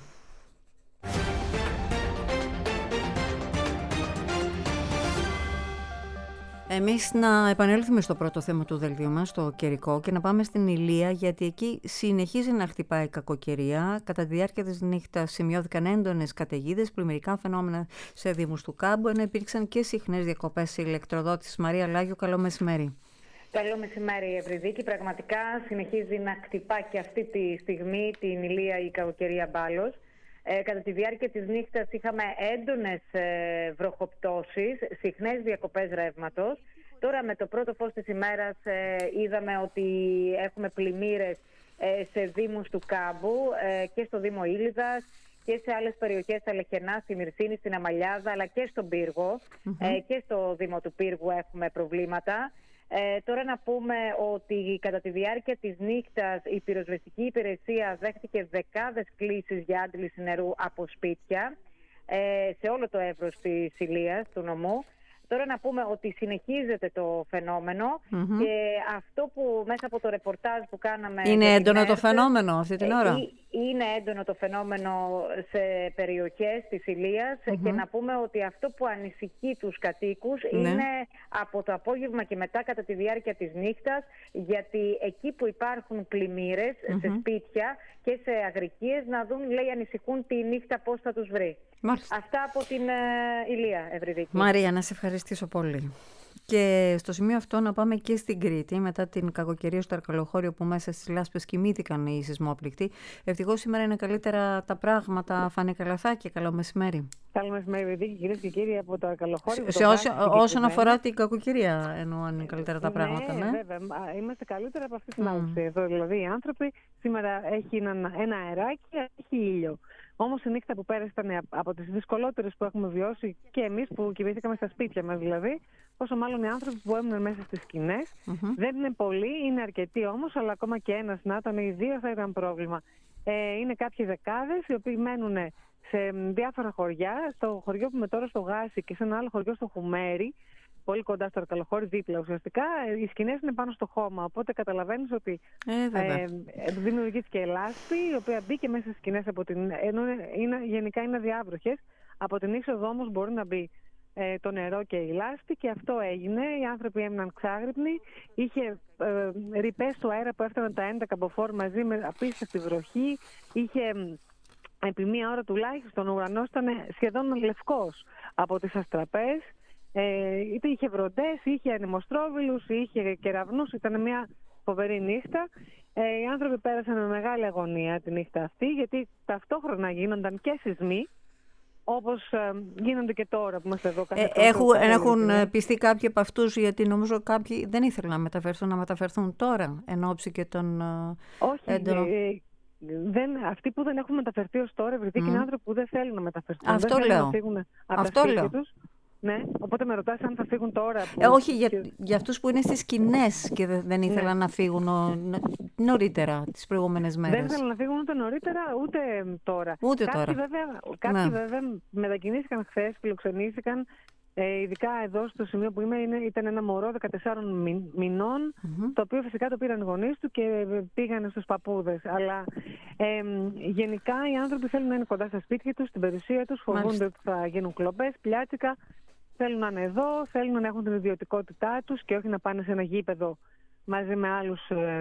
A: Εμείς να επανέλθουμε στο πρώτο θέμα του δελτίου μας, το καιρικό, και να πάμε στην Ηλία, γιατί εκεί συνεχίζει να χτυπάει κακοκαιρία. Κατά τη διάρκεια της νύχτας σημειώθηκαν έντονες καταιγίδες, πλημμυρικά φαινόμενα σε δήμους του Κάμπου, ενώ υπήρξαν και συχνές διακοπές ηλεκτροδότησης. Μαρία Λάγιο, καλό μεσημέρι.
G: Καλό μεσημέρι, Ευρυδίκη. Πραγματικά συνεχίζει να χτυπά και αυτή τη στιγμή την Ηλία η κακοκαιρία Μπάλος. Κατά τη διάρκεια της νύχτας είχαμε έντονες βροχοπτώσεις, συχνές διακοπές ρεύματος. Τώρα με το πρώτο φως της ημέρας είδαμε ότι έχουμε πλημμύρες σε δήμους του Κάμπου και στο Δήμο Ήλιδας και σε άλλες περιοχές, στα Λεχενά, στη Μυρσίνη, στην Αμαλιάδα, αλλά και στον Πύργο. Και στο Δήμο του Πύργου έχουμε προβλήματα. Τώρα να πούμε ότι κατά τη διάρκεια της νύχτας η πυροσβεστική υπηρεσία δέχτηκε δεκάδες κλήσεις για άντληση νερού από σπίτια σε όλο το εύρος της Ηλίας, του νομού. Τώρα να πούμε ότι συνεχίζεται το φαινόμενο και αυτό που μέσα από το ρεπορτάζ που κάναμε...
A: Είναι έντονο το φαινόμενο αυτή την ώρα.
G: Είναι έντονο το φαινόμενο σε περιοχές της Ηλίας και να πούμε ότι αυτό που ανησυχεί τους κατοίκους είναι από το απόγευμα και μετά κατά τη διάρκεια της νύχτας, γιατί εκεί που υπάρχουν πλημμύρες σε σπίτια και σε αγρικίες να δουν, λέει, ανησυχούν τη νύχτα πώς θα τους βρει.
A: Μάλιστα.
G: Αυτά από την Ηλία, Ευρυδίκη.
A: Μαρία, να σε ευχαριστήσω πολύ. Και στο σημείο αυτό να πάμε και στην Κρήτη, μετά την κακοκαιρία στο Αρκαλοχώριο που μέσα στις λάσπες κοιμήθηκαν οι σεισμόπληκτοι. Ευτυχώς σήμερα είναι καλύτερα τα πράγματα. Φάνη Καλαθάκη, καλό μεσημέρι.
I: Καλό μεσημέρι, Ευρυδίκη, κυρίες και κύριοι από το Αρκαλοχώριο.
A: Όσον αφορά την κακοκαιρία, εννοώ αν είναι καλύτερα τα πράγματα.
I: Ναι, βέβαια. Είμαστε καλύτερα από αυτή την άποψη. Εδώ δηλαδή οι άνθρωποι σήμερα έχει ένα αεράκι, έχει ήλιο. Όμως η νύχτα που πέρασε ήταν από τις δυσκολότερες που έχουμε βιώσει και εμείς που κοιμήθηκαμε στα σπίτια μας δηλαδή, όσο μάλλον οι άνθρωποι που έμειναν μέσα στις σκηνές. Δεν είναι πολλοί, είναι αρκετοί όμως, αλλά ακόμα και ένας να ήταν ή δύο θα ήταν πρόβλημα. Είναι κάποιοι δεκάδες οι οποίοι μένουν σε διάφορα χωριά, στο χωριό που είμαι τώρα στο Γάσι και σε ένα άλλο χωριό στο Χουμέρι, πολύ κοντά στο Αρκαλοχώρι, δίπλα ουσιαστικά. Οι σκηνές είναι πάνω στο χώμα, οπότε καταλαβαίνεις ότι δημιουργήθηκε λάσπη, η οποία μπήκε μέσα στις σκηνές από την... γενικά είναι διάβροχες, από την είσοδο όμως μπορεί να μπει το νερό και η λάσπη και αυτό έγινε. Οι άνθρωποι έμειναν ξάγρυπνοι, είχε ρηπές του αέρα που έφταναν τα 11 μποφόρ μαζί με απίστευτη βροχή, είχε... Επί μία ώρα τουλάχιστον ο ουρανός ήταν σχεδόν λευκός από τις αστραπές. Είχε βροντές, είχε ανεμοστρόβιλους, είχε κεραυνούς, ήταν μια φοβερή νύχτα. Οι άνθρωποι πέρασαν με μεγάλη αγωνία τη νύχτα αυτή, γιατί ταυτόχρονα γίνονταν και σεισμοί, όπως γίνονται και τώρα που είμαστε εδώ.
A: Έχουν πιστεί κάποιοι από αυτούς, γιατί νομίζω κάποιοι δεν ήθελαν να μεταφερθούν τώρα, εν ώψη και των έντονων...
I: Αυτοί που δεν έχουν μεταφερθεί ως τώρα, Ευρυδίκη, είναι άνθρωποι που δεν θέλουν να μεταφερθούν.
A: Αυτό
I: δεν
A: λέω.
I: Να φύγουν από τα σπίτια τους. Ναι, οπότε με ρωτάς αν θα φύγουν τώρα.
A: Όχι, για αυτούς που είναι στις σκηνές και δεν ήθελαν να φύγουν νωρίτερα τις προηγούμενες μέρες.
I: Δεν ήθελαν να φύγουν ούτε νωρίτερα ούτε τώρα. Κάποιοι βέβαια μετακινήθηκαν χθες, φιλοξενήθηκαν. Ειδικά εδώ στο σημείο που είμαι ήταν ένα μωρό 14 μηνών, το οποίο φυσικά το πήραν οι γονείς του και πήγανε στους παππούδες. Αλλά γενικά οι άνθρωποι θέλουν να είναι κοντά στα σπίτια τους, στην περιουσία τους, φοβούνται ότι θα γίνουν κλοπές, πλιάτσικα, θέλουν να είναι εδώ, θέλουν να έχουν την ιδιωτικότητά τους και όχι να πάνε σε ένα γήπεδο μαζί με άλλους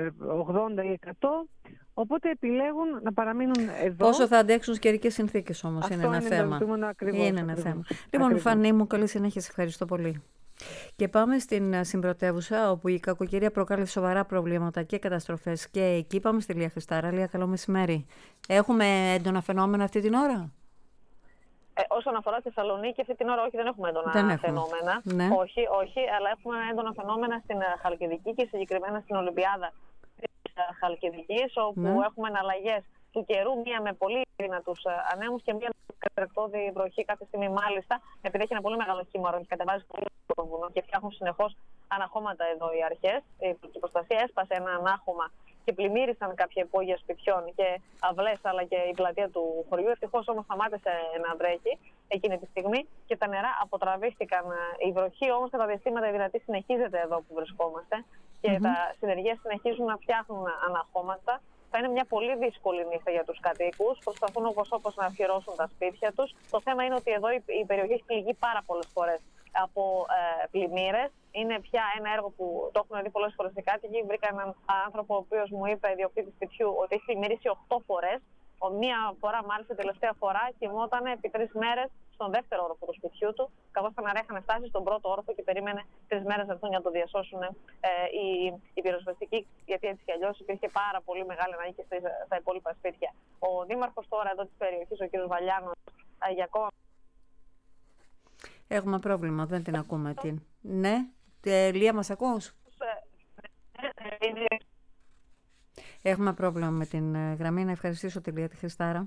I: 80 ή 100. Οπότε επιλέγουν να παραμείνουν εδώ.
A: Πόσο θα αντέξουν καιρικές συνθήκες όμως, είναι ένα θέμα. Είναι ένα θέμα. Λοιπόν, Φανή μου, καλή συνέχεια, σε ευχαριστώ πολύ. Και πάμε στην συμπρωτεύουσα, όπου η κακοκαιρία προκάλεσε σοβαρά προβλήματα και καταστροφές. Και εκεί πάμε στη Λία Χριστάρα. Λία, καλό μεσημέρι. Έχουμε έντονα φαινόμενα αυτή την ώρα?
J: Όσον αφορά τη Θεσσαλονίκη, αυτή την ώρα όχι, δεν έχουμε έντονα φαινόμενα.
A: Ναι.
J: Όχι, αλλά έχουμε έντονα φαινόμενα στην Χαλκιδική και συγκεκριμένα στην Ολυμπιάδα της Χαλκιδικής, όπου έχουμε εναλλαγές του καιρού, μία με πολύ δυνατούς ανέμους και μία με κατρεκτώδη βροχή κάποια στιγμή. Μάλιστα, επειδή έχει ένα πολύ μεγάλο χήμαρο και κατεβάζει πολύ το βουνό και φτιάχνουν συνεχώς αναχώματα εδώ οι αρχές, η προστασία έσπασε ένα ανάχωμα και πλημμύρισαν κάποια υπόγεια σπιτιών και αυλές, αλλά και η πλατεία του χωριού. Ευτυχώς όμως σταμάτησε να βρέχει εκείνη τη στιγμή και τα νερά αποτραβήχθηκαν. Η βροχή όμως κατά διαστήματα η δυνατή συνεχίζεται εδώ που βρισκόμαστε και τα συνεργεία συνεχίζουν να φτιάχνουν αναχώματα. Θα είναι μια πολύ δύσκολη νύχτα για τους κατοίκους. Προσπαθούν όπως να αφιερώσουν τα σπίτια τους. Το θέμα είναι ότι εδώ η περιοχή έχει πληγεί πάρα πολλές φορές από πλημμύρες. Είναι πια ένα έργο που το έχουν δει πολλές φορές οι κάτοικοι. Βρήκα έναν άνθρωπο ο οποίος μου είπε, ιδιοκτήτης σπιτιού, ότι έχει πλημμυρίσει 8 φορές. Μία φορά, μάλιστα, τελευταία φορά, κοιμόταν επί 3 μέρες στον δεύτερο όροφο του σπιτιού του, καθώς τα νερά είχαν φτάσει στον πρώτο όροφο και περίμενε 3 μέρες να έρθουν για να το διασώσουν οι πυροσβεστικοί, γιατί έτσι κι αλλιώς υπήρχε πάρα πολύ μεγάλη ανάγκη και στα υπόλοιπα σπίτια. Ο δήμαρχος τώρα εδώ της περιοχής, ο κ. Βαλιάνος, για ακόμα.
A: Έχουμε πρόβλημα, δεν την ακούμε. Ναι, Λία, μας ακούς? Έχουμε πρόβλημα με την γραμμή. Να ευχαριστήσω τη Λία τη Χριστάρα.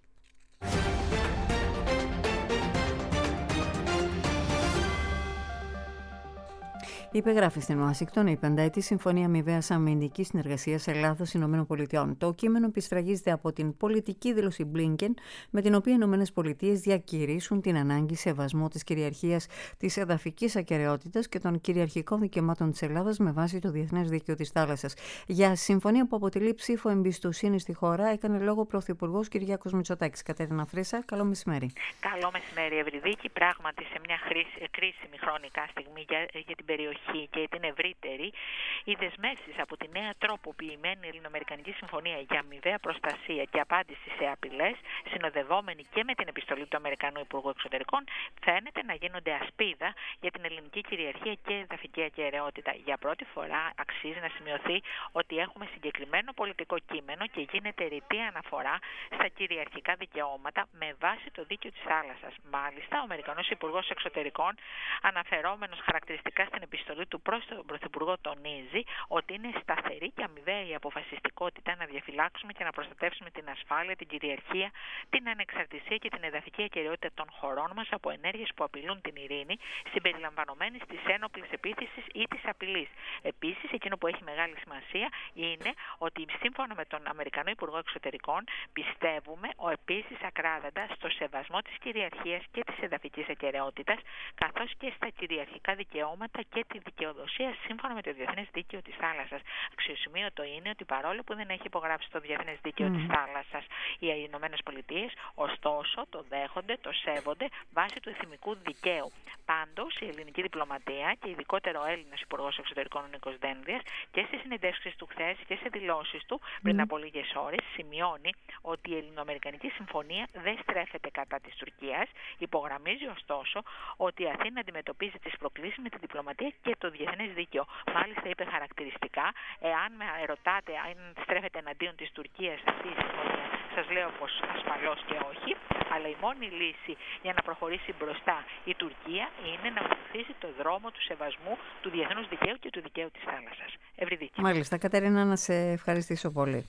A: Υπεγράφει στην Ουάσιγκτον η 5η Συμφωνία Αμοιβαίας Αμυντικής Συνεργασίας Ελλάδος-ΗΠΑ. Το κείμενο επισφραγίζεται από την πολιτική δήλωση Μπλίνκεν, με την οποία οι ΗΠΑ διακηρύσουν την ανάγκη σεβασμού της κυριαρχίας, της εδαφικής ακεραιότητας και των κυριαρχικών δικαιωμάτων της Ελλάδας με βάση το Διεθνές Δίκαιο της Θάλασσας. Για συμφωνία που αποτελεί ψήφο εμπιστοσύνη στη χώρα, έκανε λόγο ο Πρωθυπουργός Κυριάκος Μητσοτάκης. Κατέρινα Φρύσα, καλό μεσημέρι.
K: Καλό μεσημέρι, Ευρυδίκη. Πράγματι, σε μια κρίσιμη χρονικά στιγμή για την περιοχή και την ευρύτερη, οι δεσμεύσεις από τη νέα τροποποιημένη Ελληνοαμερικανική Συμφωνία για αμοιβαία προστασία και απάντηση σε απειλές, συνοδευόμενη και με την επιστολή του Αμερικανού Υπουργού Εξωτερικών, φαίνεται να γίνονται ασπίδα για την ελληνική κυριαρχία και εδαφική ακεραιότητα. Για πρώτη φορά αξίζει να σημειωθεί ότι έχουμε συγκεκριμένο πολιτικό κείμενο και γίνεται ρητή αναφορά στα κυριαρχικά δικαιώματα με βάση το δίκαιο της θάλασσας. Μάλιστα, ο Αμερικανός Υπουργός Εξωτερικών, αναφερόμενος χαρακτηριστικά στην επιστολή του προς τον Πρωθυπουργό, τονίζει ότι είναι σταθερή και αμοιβαία η αποφασιστικότητα να διαφυλάξουμε και να προστατεύσουμε την ασφάλεια, την κυριαρχία, την ανεξαρτησία και την εδαφική ακεραιότητα των χωρών μας από ενέργειες που απειλούν την ειρήνη, συμπεριλαμβανομένης της ένοπλης επίθεσης ή της απειλής. Επίσης, εκείνο που έχει μεγάλη σημασία είναι ότι σύμφωνα με τον Αμερικανό Υπουργό Εξωτερικών, πιστεύουμε επίσης ακράδαντα στο σεβασμό της κυριαρχίας και της εδαφικής ακεραιότητας, καθώς και στα κυριαρχικά δικαιώματα και τη δικαιοδοσία σύμφωνα με το Διεθνές Δίκαιο της Θάλασσας. Αξιοσημείωτο είναι ότι παρόλο που δεν έχει υπογράψει το Διεθνές Δίκαιο της Θάλασσας οι Ηνωμένες Πολιτείες, ωστόσο το δέχονται, το σέβονται βάσει του εθνικού δικαίου. Πάντως, η ελληνική διπλωματία και ειδικότερα ο Έλληνας Υπουργός Εξωτερικών ο Νίκος Δένδιας και στις συνεντεύξεις του χθες και σε δηλώσεις του πριν από λίγες ώρες σημειώνει ότι η Ελληνοαμερικανική Συμφωνία δεν στρέφεται κατά της Τουρκίας. Υπογραμμίζει ωστόσο ότι η Αθήνα αντιμετωπίζει τις προκλήσεις με τη διπλωματία και το διεθνές δίκαιο. Μάλιστα, είπε χαρακτηριστικά, εάν με ρωτάτε αν στρέφεται εναντίον της Τουρκίας αυτή η συμφωνία, σας λέω πως ασφαλώς και όχι, αλλά η μόνη λύση για να προχωρήσει μπροστά η Τουρκία είναι να ακολουθήσει το δρόμο του σεβασμού του διεθνούς δικαίου και του δικαίου της θάλασσας. Ευρυδίκη.
A: Μάλιστα, Κατερίνα, να σε ευχαριστήσω πολύ.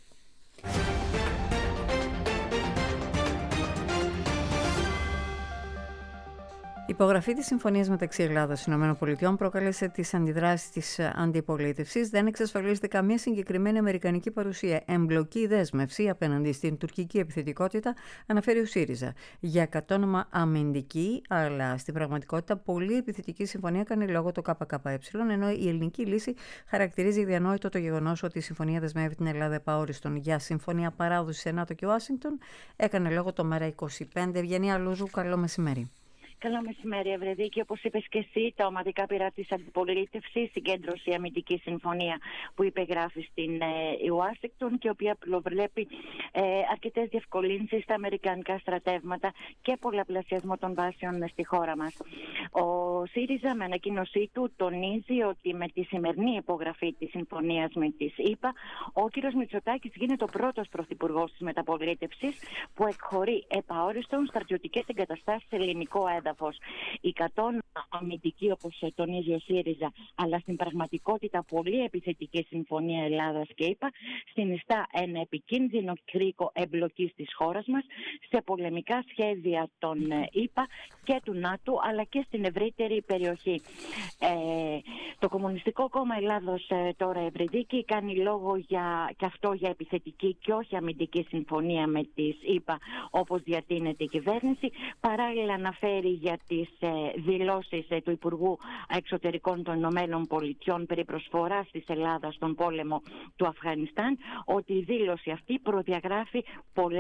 A: Η υπογραφή της συμφωνίας μεταξύ Ελλάδας και ΗΠΑ προκάλεσε τις αντιδράσεις της αντιπολίτευσης. Δεν εξασφαλίζεται καμία συγκεκριμένη αμερικανική παρουσία. Εμπλοκή δέσμευση απέναντι στην τουρκική επιθετικότητα, αναφέρει ο ΣΥΡΙΖΑ. Για κατόνομα αμυντική, αλλά στην πραγματικότητα πολύ επιθετική συμφωνία κάνει λόγο το ΚΚΕ, ενώ η ελληνική λύση χαρακτηρίζει διανόητο το γεγονός ότι η συμφωνία δεσμεύει την Ελλάδα επαόριστον. Για συμφωνία παράδοση σε ΝΑΤΟ και Ουάσιγκτον έκανε λόγο το ΜΕΡΑ25. Ευγενία Λούζου, καλό μεσημέρι.
L: Καλό μεσημέρι, Ευρεδίκη. Όπως είπες και εσύ, τα ομαδικά πειρά της αντιπολίτευσης συγκέντρωσε η αμυντική συμφωνία που υπεγράφει στην Ουάσιγκτον και η οποία προβλέπει αρκετές διευκολύνσεις στα αμερικανικά στρατεύματα και πολλαπλασιασμό των βάσεων στη χώρα μας. Ο ΣΥΡΙΖΑ με ανακοίνωσή του τονίζει ότι με τη σημερινή υπογραφή της συμφωνίας με τις ΗΠΑ, ο κ. Μητσοτάκης γίνεται ο πρώτος πρωθυπουργός της μεταπολίτευσης που εκχωρεί επαόριστον στρατιωτικές εγκαταστάσεις σε ελληνικό έδαφος. Η κατόνομα αμυντική, όπως τονίζει ο ΣΥΡΙΖΑ, αλλά στην πραγματικότητα πολύ επιθετική συμφωνία Ελλάδας και ΗΠΑ, συνιστά ένα επικίνδυνο κρίκο εμπλοκής της χώρας μας σε πολεμικά σχέδια των ΗΠΑ και του ΝΑΤΟ, αλλά και στην ευρύτερη περιοχή. Το Κομμουνιστικό Κόμμα Ελλάδος τώρα, Ευρυδίκη, κάνει λόγο και αυτό για επιθετική και όχι αμυντική συμφωνία με τις ΗΠΑ, όπως διατείνεται η κυβέρνηση. Παράλληλα αναφέρει για τις δηλώσεις του Υπουργού Εξωτερικών των Ηνωμένων Πολιτειών περί προσφοράς της Ελλάδας στον πόλεμο του Αφγανιστάν, ότι η δήλωση αυτή προδιαγράφει πολλά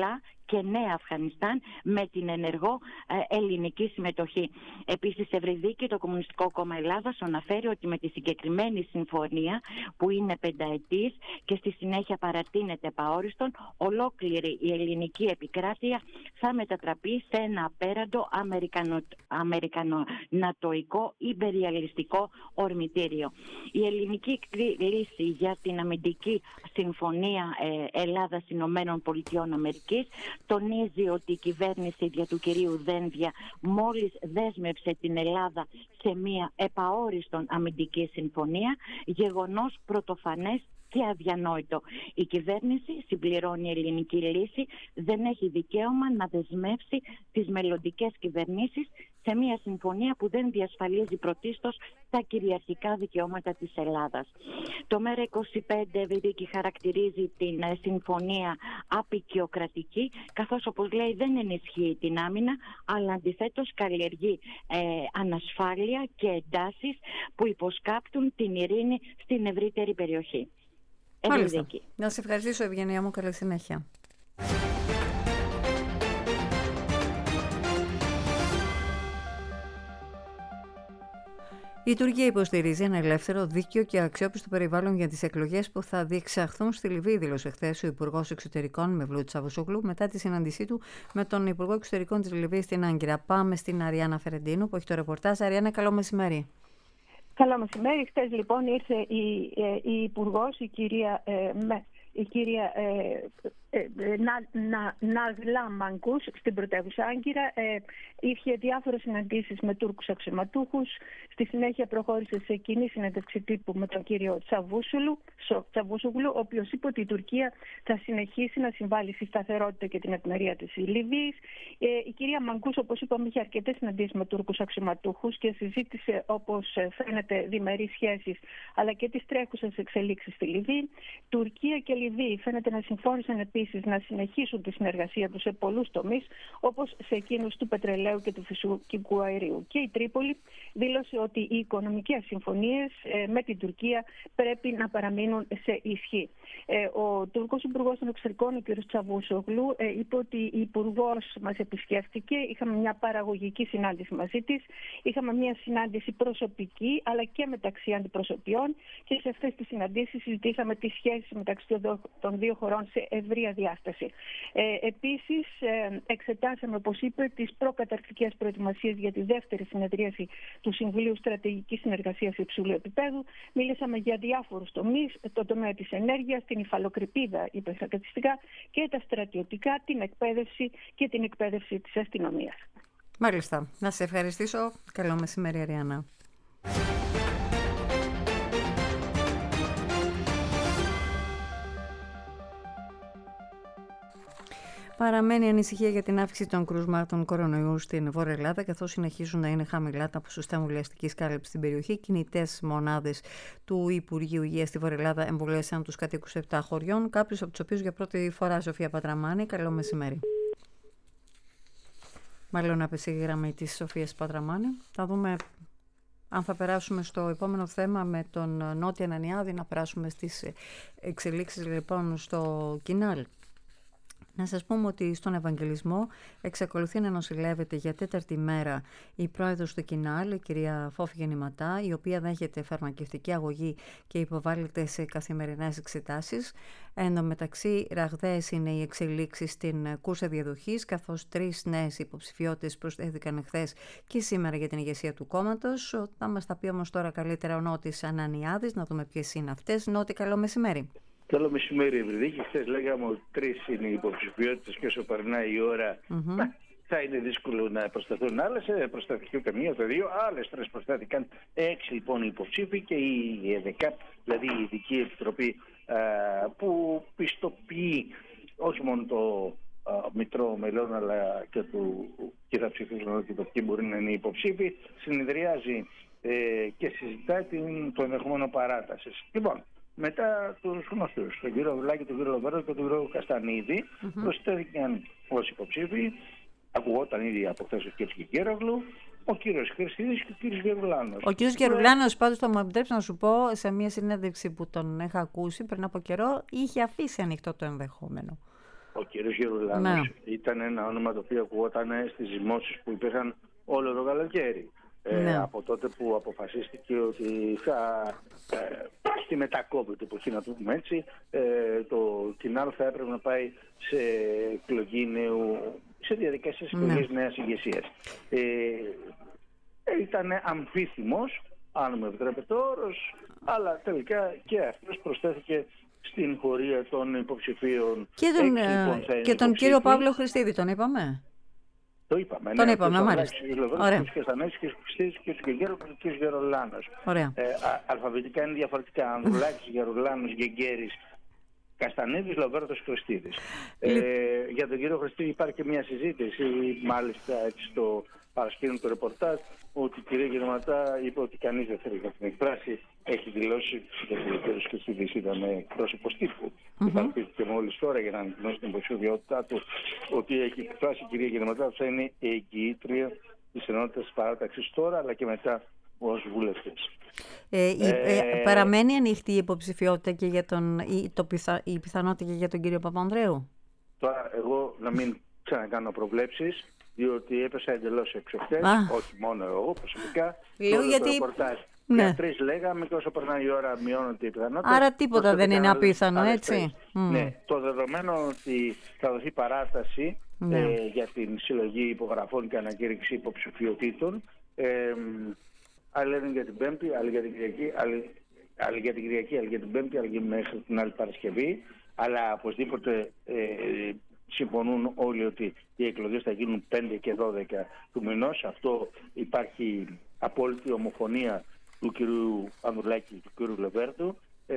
L: και Νέα Αφγανιστάν με την ενεργό ελληνική συμμετοχή. Επίσης, σε Ευρυδίκη, το Κομμουνιστικό Κόμμα Ελλάδας αναφέρει ότι με τη συγκεκριμένη συμφωνία, που είναι 5ετής και στη συνέχεια παρατείνεται επαόριστον, ολόκληρη η ελληνική επικράτεια θα μετατραπεί σε ένα απέραντο αμερικανο-νατοϊκό ιμπεριαλιστικό ορμητήριο. Η ελληνική λύση για την αμυντική συμφωνία Ελλάδας-Ηνωμένων Πολιτειών Αμερικής τονίζει ότι η κυβέρνηση δια του κυρίου Δένδια μόλις δέσμευσε την Ελλάδα σε μια επαόριστον αμυντική συμφωνία, γεγονός πρωτοφανές και αδιανόητο. Η κυβέρνηση, συμπληρώνει η ελληνική λύση, δεν έχει δικαίωμα να δεσμεύσει τις μελλοντικές κυβερνήσεις σε μια συμφωνία που δεν διασφαλίζει πρωτίστως τα κυριαρχικά δικαιώματα της Ελλάδας. Το ΜΕΡΑ25 Ευρυδίκη χαρακτηρίζει την συμφωνία απεικιοκρατική, καθώς, όπως λέει, δεν ενισχύει την άμυνα, αλλά αντιθέτως καλλιεργεί ανασφάλεια και εντάσεις που υποσκάπτουν την ειρήνη στην ευρύτερη περιοχή.
A: Μάλιστα. Να σε ευχαριστήσω, Ευγενία μου. Καλή συνέχεια. Η Τουρκία υποστηρίζει ένα ελεύθερο, δίκαιο και αξιόπιστο περιβάλλον για τις εκλογές που θα διεξαχθούν στη Λιβύη, δήλωσε χθες ο Υπουργός Εξωτερικών Μευλούτ Τσαβούσογλου μετά τη συνάντησή του με τον Υπουργό Εξωτερικών της Λιβύης στην Άγκυρα. Πάμε στην Αριάννα Φερεντίνου που έχει το ρεπορτάζ. Αριάννα, καλό μεσημέρι.
M: Καλό μεσημέρι. Χθες λοιπόν ήρθε η Υπουργός, η κυρία Ναζλά Μαγκούς στην πρωτεύουσα Άγκυρα. Είχε διάφορες συναντήσεις με Τούρκους αξιωματούχους. Στη συνέχεια προχώρησε σε κοινή συνέντευξη τύπου με τον κύριο Τσαβούσογλου, ο οποίος είπε ότι η Τουρκία θα συνεχίσει να συμβάλλει στη σταθερότητα και την ευημερία της Λιβύης. Η κυρία Μαγκούς, όπως είπαμε, είχε αρκετές συναντήσεις με Τούρκους αξιωματούχους και συζήτησε, όπως φαίνεται, διμερείς σχέσεις αλλά και τις τρέχουσες εξελίξεις στη Λιβύη. Τουρκία και Λιβύη φαίνεται να συμφώνησαν επίσης να συνεχίσουν τη συνεργασία τους σε πολλούς τομείς, όπως σε εκείνους του πετρελαίου και του φυσικού αερίου. Και η Τρίπολη δήλωσε ότι οι οικονομικές συμφωνίες με την Τουρκία πρέπει να παραμείνουν σε ισχύ. Ο Τούρκος Υπουργός των Εξωτερικών, ο κ. Τσαβούσογλου, είπε ότι η Υπουργός μας επισκέφτηκε, είχαμε μια παραγωγική συνάντηση μαζί της, είχαμε μια συνάντηση προσωπική αλλά και μεταξύ αντιπροσωπιών και σε αυτές τις συναντήσεις συζητήσαμε τις σχέσεις μεταξύ των δύο χωρών σε ευρεία διάσταση. Επίσης, εξετάσαμε, όπως είπε, τις προκαταρκτικές προετοιμασίες για τη δεύτερη συνεδρίαση του Συμβουλίου Στρατηγικής Συνεργασίας υψηλού επίπεδου. Μίλησαμε για διάφορους τομείς, το τομέα της ενέργειας, την υφαλοκρηπίδα υπερστρατιστικά και τα στρατιωτικά, την εκπαίδευση και την εκπαίδευση της αστυνομίας.
A: Μάλιστα. Να σε ευχαριστήσω. Καλό μεσημέρι, Αριάννα. Παραμένει ανησυχία για την αύξηση των κρούσματων κορονοϊού στην Βόρεια Ελλάδα, καθώς συνεχίζουν να είναι χαμηλά τα ποσοστά εμβολιαστικής κάλυψης στην περιοχή. Κινητές μονάδες του Υπουργείου Υγείας στη Βόρεια Ελλάδα εμβολίασαν τους κατοίκους 7 χωριών, κάποιους από τους οποίους για πρώτη φορά. Σοφία Πατραμάνη, καλό μεσημέρι. Μάλλον άπεσε η γραμμή της Σοφίας Πατραμάνη. Θα δούμε αν θα περάσουμε στο επόμενο θέμα με τον Νότια Νανιάδη, να περάσουμε στις εξελίξεις λοιπόν στο Κινάλ. Να σας πούμε ότι στον Ευαγγελισμό εξακολουθεί να νοσηλεύεται για 4η μέρα η πρόεδρος του Κινάλ, η κυρία Φόφη Γεννηματά, η οποία δέχεται φαρμακευτική αγωγή και υποβάλλεται σε καθημερινές εξετάσεις. Εν τω μεταξύ, ραγδαίες είναι οι εξελίξεις στην κούρσα διαδοχής, καθώς 3 νέες υποψηφιότητες προσθέθηκαν εχθές και σήμερα για την ηγεσία του κόμματος. Θα μας τα πει όμως τώρα καλύτερα ο Νότης Ανανιάδης, να δούμε ποιες είναι αυτές. Νότη, καλό μεσημέρι.
N: Καλό μεσημέρι, Ευρυδίκη. Χθες λέγαμε ότι 3 είναι οι υποψηφιότητες και όσο περνάει η ώρα θα είναι δύσκολο να προσταθούν άλλες. Προσταθήκαν καμία, το 2. Άλλες 3 προστάθηκαν. 6 λοιπόν οι υποψήφοι και η ΕΔΕΚΑ, δηλαδή η Ειδική Επιτροπή που πιστοποιεί όχι μόνο το μητρό μελών αλλά και θα ψηφίσουν και το ποιοι μπορεί να είναι υποψήφοι, συνεδριάζει και συζητάει το ενδεχόμενο παράτασης. Λοιπόν, μετά τους γνωστούς, τον κύριο Βουλάκη, τον κύριο Λοβέρδο και τον κύριο Καστανίδη, προσθέθηκαν ως υποψήφοι, ακουγόταν ήδη από χθες ο κύριος Κικέρογλου, ο κύριος Χριστίδης και ο κύριος Γερουλάνος. Ο κύριος Γερουλάνος, πάντως, θα μου επιτρέψει να σου πω, σε μια συνέντευξη που τον είχα ακούσει πριν από καιρό, είχε αφήσει ανοιχτό το ενδεχόμενο. ο κύριος Γερουλάνος ήταν ένα όνομα το οποίο ακουγόταν στις δημόσεις που υπήρχαν όλο το καλοκαίρι. Από τότε που αποφασίστηκε ότι στη μετακόβητη εποχή, να το πούμε έτσι, το Κινάλ θα έπρεπε να πάει σε εκλογή σε διαδικασίες εκλογής νέας ηγεσίας. Ήταν αμφίθυμος, αν μου επιτρέπετε ο όρος, αλλά τελικά και αυτός προσθέθηκε στην πορεία των υποψηφίων.
A: Και τον κύριο Παύλο Χριστίδη τον είπαμε.
N: Το είπαμε.
A: Τον είπαμε, μάλιστα.
N: Ωραία. Και ο Γερολάνος. Αλφαβητικά είναι διαφορετικά. Ανδρουλάκης, Γερολάνος, Γεγγέρης, Καστανίδης, Λοβέρδος, Χριστίδης. Για τον κύριο Χριστίδη υπάρχει και μια συζήτηση, μάλιστα έτσι στο παρασκήνιο του ρεπορτάζ, ότι η κυρία Γεννηματά είπε ότι κανείς δεν θέλει να την εκφράσει. Έχει δηλώσει ότι ο κύριος Χριστίδης ήταν πρόσωπος τύπου. Υπαρχήθηκε μόλις τώρα για να ανακοινώσει την υποψηφιότητά του, ότι έχει εκφράσει η κυρία Γεννηματά ότι θα είναι η εγγυήτρια της ενότητας της παράταξης τώρα, αλλά και μετά ως βουλευτής.
A: Παραμένει ανοιχτή η υποψηφιότητα και για η πιθανότητα και για τον κύριο Παπανδρέου.
N: Τώρα εγώ να μην ξανακάνω προβλέψεις, διότι έπεσα εντελώς έξω χθες, όχι μόνο εγώ προσωπικά.
A: Λέω γιατί...
N: Ναι. 3 λέγαμε και όσο περνάει η ώρα μειώνονται οι πιθανότητες.
A: Άρα τίποτα δεν είναι απίθανο, έτσι.
N: Ναι, το δεδομένο ότι θα δοθεί παράταση για την συλλογή υπογραφών και ανακήρυξη υποψηφιωτήτων, άλλοι λένε για την Πέμπτη, άλλοι για την Κυριακή, άλλοι για την Κυριακή, άλλοι για την Πέμπτη, άλλοι και μέχρι την άλλη Παρασκευή. Αλλά οπωσδήποτε συμφωνούν όλοι ότι οι εκλογές θα γίνουν 5 και 12 του μηνός. Αυτό υπάρχει απόλυτη ομοφωνία του κυρίου Ανδρουλάκη και του κυρίου Λοβέρδου, 5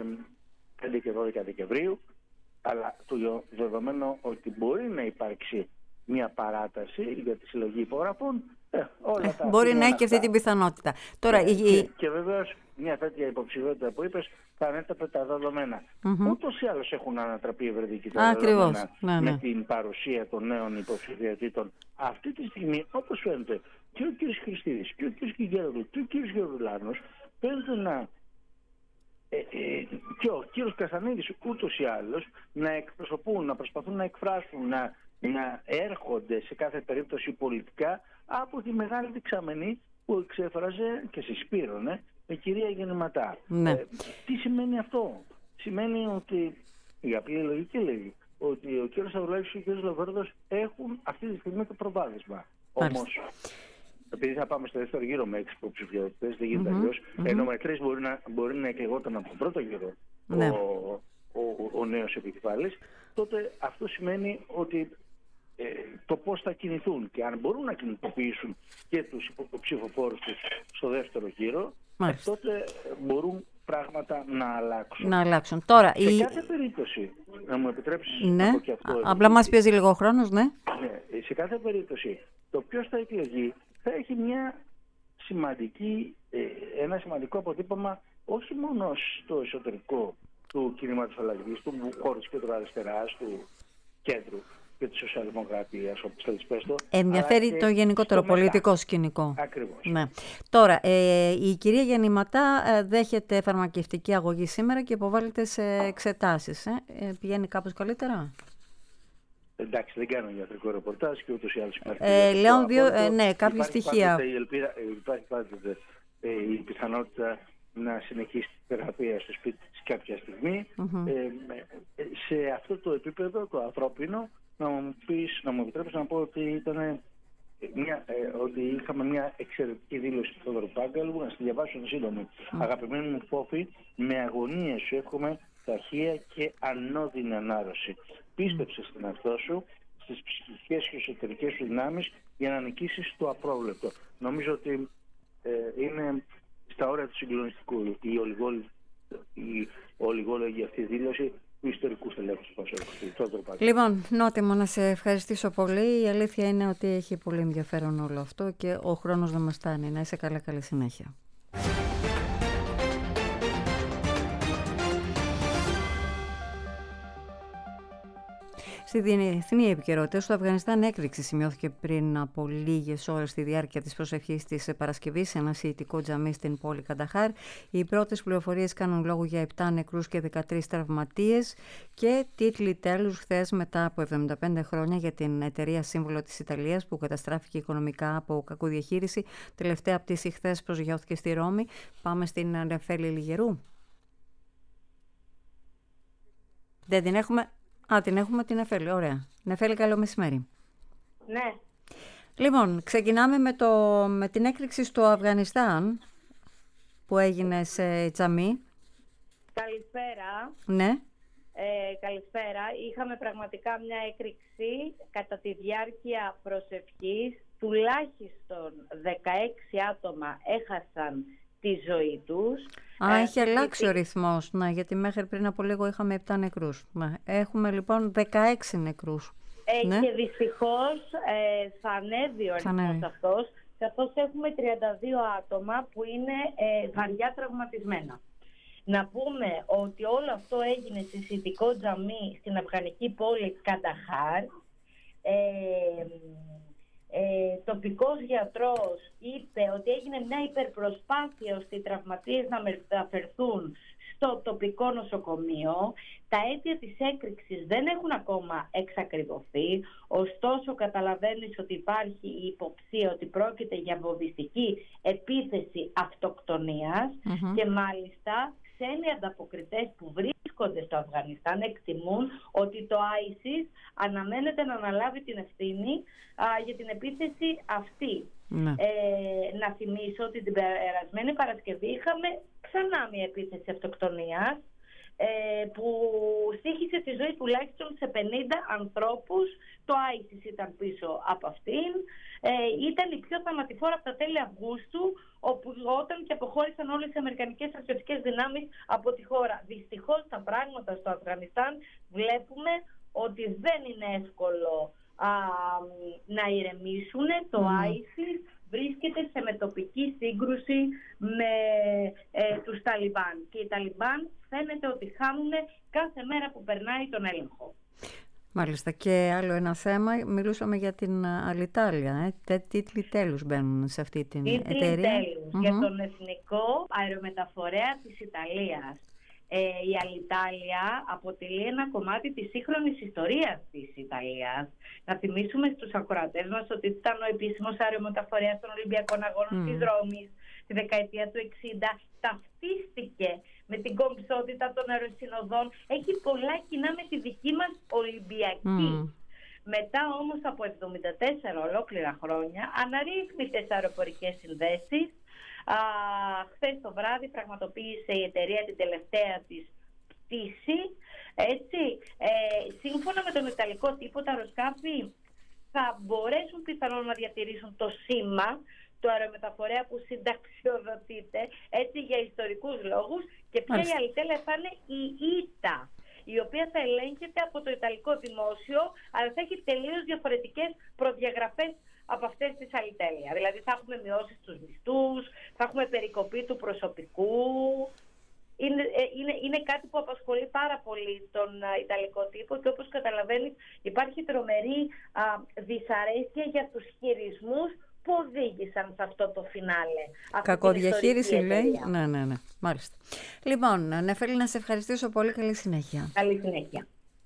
N: και 12 Δεκεμβρίου, αλλά το δεδομένο ότι μπορεί να υπάρξει μια παράταση για τη συλλογή υπογραφών, όλα τα
A: μπορεί να έχει και αυτή την πιθανότητα. Τώρα,
N: και βεβαίως μια τέτοια υποψηφιότητα που είπες θα ανέτρεπε τα δεδομένα. Ούτως ή άλλως έχουν ανατραπεί ευρετικοί τα δεδομένα με την παρουσία των νέων υποψηφιωτήτων. Αυτή τη στιγμή, όπως φαίνεται, και ο κ. Χριστίδης και ο κ. Γερουλάνος και ο κ. Γερουλάνος φαίνεται και ο κ. Καστανίδης ούτως ή άλλως να εκπροσωπούν, να προσπαθούν να εκφράσουν, να έρχονται σε κάθε περίπτωση πολιτικά από τη μεγάλη δεξαμενή που εξέφραζε και συσπήρωνε η κυρία Γεννηματά. Τι σημαίνει αυτό? Σημαίνει ότι η απλή λογική λέει ότι ο κ. Ανδρουλάκης και ο κ. Λοβέρδος έχουν αυτή τη στιγμή το προβάδισμα. Όμως, επειδή θα πάμε στο δεύτερο γύρο με 6 υποψηφιότητες, δεν γίνεται αλλιώς, ενώ με 3 μπορεί να εκλεγόταν από τον πρώτο γύρο ο νέος επικεφαλής, τότε αυτό σημαίνει ότι το πώς θα κινηθούν και αν μπορούν να κινητοποιήσουν και τους υποψηφοφόρους τους στο δεύτερο γύρο, τότε μπορούν πράγματα να αλλάξουν.
A: Τώρα,
N: σε κάθε περίπτωση, να μου επιτρέψεις να πω και αυτό.
A: Απλά μας πιέζει λίγο χρόνος,
N: σε κάθε περίπτωση, το ποιος θα εκλεγεί θα έχει ένα σημαντικό αποτύπωμα όχι μόνο στο εσωτερικό του κινήματος αλλαγής, του χώρου της κεντροαριστεράς, του κέντρου και της σοσιαλδημοκρατίας, όπως θέλεις πες το.
A: Ενδιαφέρει το γενικότερο πολιτικό σκηνικό.
N: Ακριβώς.
A: Ναι. Τώρα, η κυρία Γεννηματά δέχεται φαρμακευτική αγωγή σήμερα και υποβάλλεται σε εξετάσεις. Πηγαίνει κάπως καλύτερα?
N: Εντάξει, δεν κάνω ιατρικό ρεπορτάζ και ούτως ή άλλως υπάρχει.
A: Λέω κάποια στοιχεία.
N: Υπάρχει πάντοτε η πιθανότητα να συνεχίσει τη θεραπεία στο σπίτι της κάποια στιγμή. Σε αυτό το επίπεδο, το ανθρώπινο, να μου επιτρέψεις να πω ότι ότι είχαμε μια εξαιρετική δήλωση του Θόδωρου Πάγκαλου, να στη διαβάσω σύντομη. Αγαπημένοι μου φόφοι, με αγωνία σου εύχομαι ταχεία και ανώδυνη ανάρρωση. Πίστεψε στην εαυτό σου, στις ψυχικές και εσωτερικές σου δυνάμεις για να νικήσεις το απρόβλεπτο. Νομίζω ότι είναι στα όρια του συγκλονιστικού η ολιγόλογη αυτή δήλωση του ιστορικού στελέχους του Πασόκ.
A: Λοιπόν, Νότιμο, να σε ευχαριστήσω πολύ. Η αλήθεια είναι ότι έχει πολύ ενδιαφέρον όλο αυτό και ο χρόνος δεν μας φτάνει. Να είσαι καλά, καλή συνέχεια. Στη διεθνή επικαιρότητα, στο Αφγανιστάν έκρηξη σημειώθηκε πριν από λίγες ώρες στη διάρκεια της προσευχής της Παρασκευής σε ένα σιητικό τζαμί στην πόλη Κανταχάρ. Οι πρώτες πληροφορίες κάνουν λόγο για 7 νεκρούς και 13 τραυματίες και τίτλοι τέλους χθες μετά από 75 χρόνια για την εταιρεία σύμβολο της Ιταλίας που καταστράφηκε οικονομικά από κακοδιαχείριση. Τελευταία πτήση χθες προσγειώθηκε στη Ρώμη. Πάμε στην Νεφέλη Λιγερού. Δεν την έχουμε. Την έχουμε την Νεφέλη, ωραία. Νεφέλη, καλό μεσημέρι.
C: Ναι.
A: Λοιπόν, ξεκινάμε με την έκρηξη στο Αφγανιστάν που έγινε σε τζαμί.
C: Καλησπέρα.
A: Ναι.
C: Καλησπέρα. Είχαμε πραγματικά μια έκρηξη κατά τη διάρκεια προσευχής. Τουλάχιστον 16 άτομα έχασαν τη ζωή τους.
A: Έχει αλλάξει ο ρυθμός, γιατί μέχρι πριν από λίγο είχαμε 7 νεκρούς. Έχουμε λοιπόν 16 νεκρούς. Ναι.
C: Και δυστυχώς θα ανέβει ο αριθμός αυτός, καθώς έχουμε 32 άτομα που είναι βαριά τραυματισμένα. Να πούμε ότι όλο αυτό έγινε σε σιητικό τζαμί στην αφγανική πόλη Κανταχάρ. Τοπικός γιατρός είπε ότι έγινε μια υπερπροσπάθεια ώστε οι τραυματίες να μεταφερθούν στο τοπικό νοσοκομείο. Τα αίτια της έκρηξης δεν έχουν ακόμα εξακριβωθεί, ωστόσο καταλαβαίνεις ότι υπάρχει η υποψία ότι πρόκειται για βομβιστική επίθεση αυτοκτονίας και μάλιστα ξένοι ανταποκριτές που βρίσκονται στο Αφγανιστάν εκτιμούν ότι το ISIS αναμένεται να αναλάβει την ευθύνη για την επίθεση αυτή.
A: Ναι.
C: Να θυμίσω ότι την περασμένη Παρασκευή είχαμε ξανά μια επίθεση αυτοκτονίας που στοίχησε τη ζωή τουλάχιστον σε 50 ανθρώπους. Το ISIS ήταν πίσω από αυτήν. Ήταν η πιο θανατηφόρα από τα τέλη Αυγούστου, όταν και αποχώρησαν όλες οι αμερικανικές στρατιωτικές δυνάμεις από τη χώρα. Δυστυχώς τα πράγματα στο Αφγανιστάν βλέπουμε ότι δεν είναι εύκολο να ηρεμήσουν. Το ISIS βρίσκεται σε μετοπική σύγκρουση με τους Ταλιμπάν και οι Ταλιμπάν φαίνεται ότι χάνουν κάθε μέρα που περνάει τον έλεγχο.
A: Μάλιστα, και άλλο ένα θέμα, μιλούσαμε για την Αλιτάλια. Τίτλοι τέλους μπαίνουν σε αυτή την εταιρεία.
C: Τίτλοι τέλους για τον εθνικό αερομεταφορέα της Ιταλίας. Η Αλιτάλια αποτελεί ένα κομμάτι της σύγχρονης ιστορίας της Ιταλίας. Να θυμίσουμε στους ακροατές μας ότι ήταν ο επίσημος αερομεταφορέας των Ολυμπιακών Αγώνων της Ρώμης τη δεκαετία του 60. Ταυτίστηκε με την κομψότητα των αεροσυνοδών. Έχει πολλά κοινά με τη δική μας Ολυμπιακή. Μετά όμως από 74 ολόκληρα χρόνια αναρρύθμιτες αεροπορικές συνδέσεις. Χθες το βράδυ πραγματοποίησε η εταιρεία την τελευταία της πτήση. Σύμφωνα με τον Ιταλικό τύπο, τα αεροσκάφη θα μπορέσουν πιθανόν να διατηρήσουν το σήμα του αερομεταφορέα που συνταξιοδοτείται, για ιστορικούς λόγους, και πια η Αλιτέλεια θα είναι η ΙΤΑ, η οποία θα ελέγχεται από το Ιταλικό Δημόσιο, αλλά θα έχει τελείως διαφορετικές προδιαγραφές από αυτές της Αλιτέλεια. Δηλαδή θα έχουμε μειώσει τους μισθούς, θα έχουμε περικοπή του προσωπικού. Είναι κάτι που απασχολεί πάρα πολύ τον Ιταλικό τύπο και όπως καταλαβαίνεις υπάρχει τρομερή δυσαρέσκεια για τους χειρισμούς που οδήγησαν σε αυτό το φινάλε.
A: Κακοδιαχείριση λέει. Ναι. Μάλιστα. Λοιπόν, Νεφέλη, να σε ευχαριστήσω πολύ. Καλή συνέχεια.
C: Καλή συνέχεια.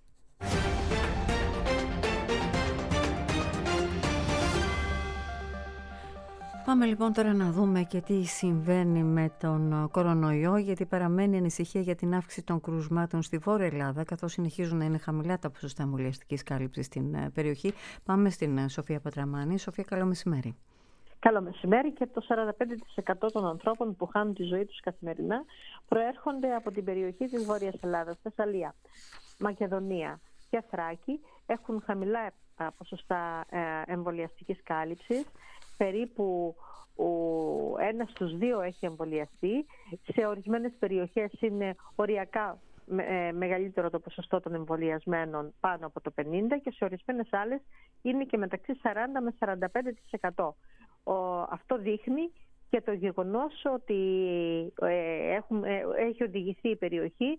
A: Πάμε λοιπόν τώρα να δούμε και τι συμβαίνει με τον κορονοϊό, γιατί παραμένει ανησυχία για την αύξηση των κρουσμάτων στη Βόρεια Ελλάδα, καθώς συνεχίζουν να είναι χαμηλά τα ποσοστά εμβολιαστικής κάλυψης στην περιοχή. Πάμε στην Σοφία Πατραμάνη. Σοφία, καλό μεσημέρι.
O: Καλό μεσημέρι. Και το 45% των ανθρώπων που χάνουν τη ζωή τους καθημερινά προέρχονται από την περιοχή της Βόρειας Ελλάδας. Θεσσαλία, Μακεδονία και Θράκη έχουν χαμηλά ποσοστά εμβολιαστικής κάλυψης. Περίπου 1 στους 2 έχει εμβολιαστεί. Σε ορισμένες περιοχές είναι οριακά μεγαλύτερο το ποσοστό των εμβολιασμένων, πάνω από το 50%, και σε ορισμένες άλλες είναι και μεταξύ 40 με 45%. Αυτό δείχνει και το γεγονός ότι έχει οδηγηθεί η περιοχή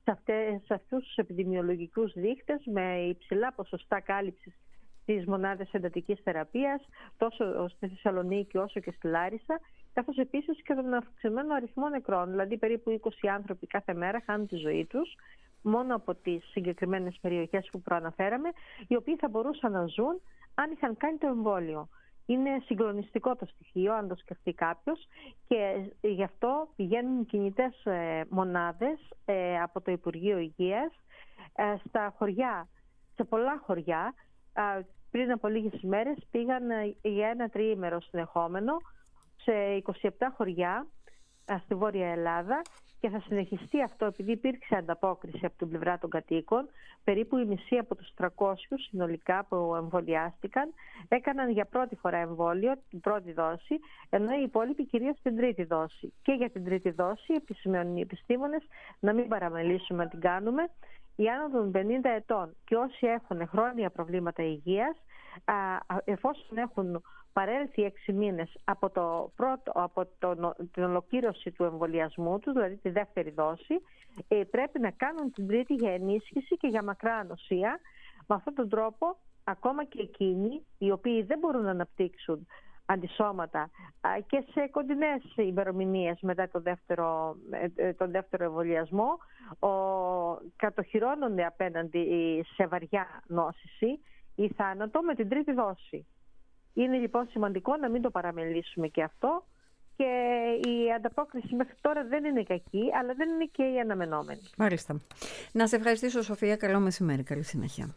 O: σε αυτούς τους επιδημιολογικούς δείκτες με υψηλά ποσοστά κάλυψης στις μονάδες εντατικής θεραπείας, τόσο στη Θεσσαλονίκη όσο και στη Λάρισα, καθώς επίσης και τον αυξημένο αριθμό νεκρών. Δηλαδή περίπου 20 άνθρωποι κάθε μέρα χάνουν τη ζωή τους μόνο από τις συγκεκριμένες περιοχές που προαναφέραμε, οι οποίοι θα μπορούσαν να ζουν αν είχαν κάνει το εμβόλιο. Είναι συγκλονιστικό το στοιχείο, αν το σκεφτεί κάποιος, και γι' αυτό πηγαίνουν κινητές μονάδες από το Υπουργείο Υγείας στα χωριά, σε πολλά χωριά. Πριν από λίγες ημέρες πήγαν για ένα τριήμερο συνεχόμενο σε 27 χωριά στη Βόρεια Ελλάδα, και θα συνεχιστεί αυτό επειδή υπήρξε ανταπόκριση από την πλευρά των κατοίκων. Περίπου η μισή από τους 300 συνολικά που εμβολιάστηκαν έκαναν για πρώτη φορά εμβόλιο, την πρώτη δόση, ενώ οι υπόλοιποι κυρίως την τρίτη δόση. Και για την τρίτη δόση επισημαίνουν οι επιστήμονες να μην παραμελήσουμε να την κάνουμε. Οι άνω των 50 ετών και όσοι έχουν χρόνια προβλήματα υγείας, εφόσον έχουν παρέλθει 6 μήνες από την ολοκλήρωση του εμβολιασμού του, δηλαδή τη δεύτερη δόση, πρέπει να κάνουν την τρίτη για ενίσχυση και για μακρά ανοσία. Με αυτόν τον τρόπο, ακόμα και εκείνοι οι οποίοι δεν μπορούν να αναπτύξουν αντισώματα και σε κοντινές ημερομηνίες μετά τον δεύτερο εμβολιασμό, κατοχυρώνονται απέναντι σε βαριά νόσηση ή θάνατο με την τρίτη δόση. Είναι λοιπόν σημαντικό να μην το παραμελήσουμε και αυτό, και η ανταπόκριση μέχρι τώρα δεν είναι κακή, αλλά δεν είναι και η αναμενόμενη.
A: Μάλιστα. Να σε ευχαριστήσω, Σοφία. Καλό μεσημέρι. Καλή συνέχεια.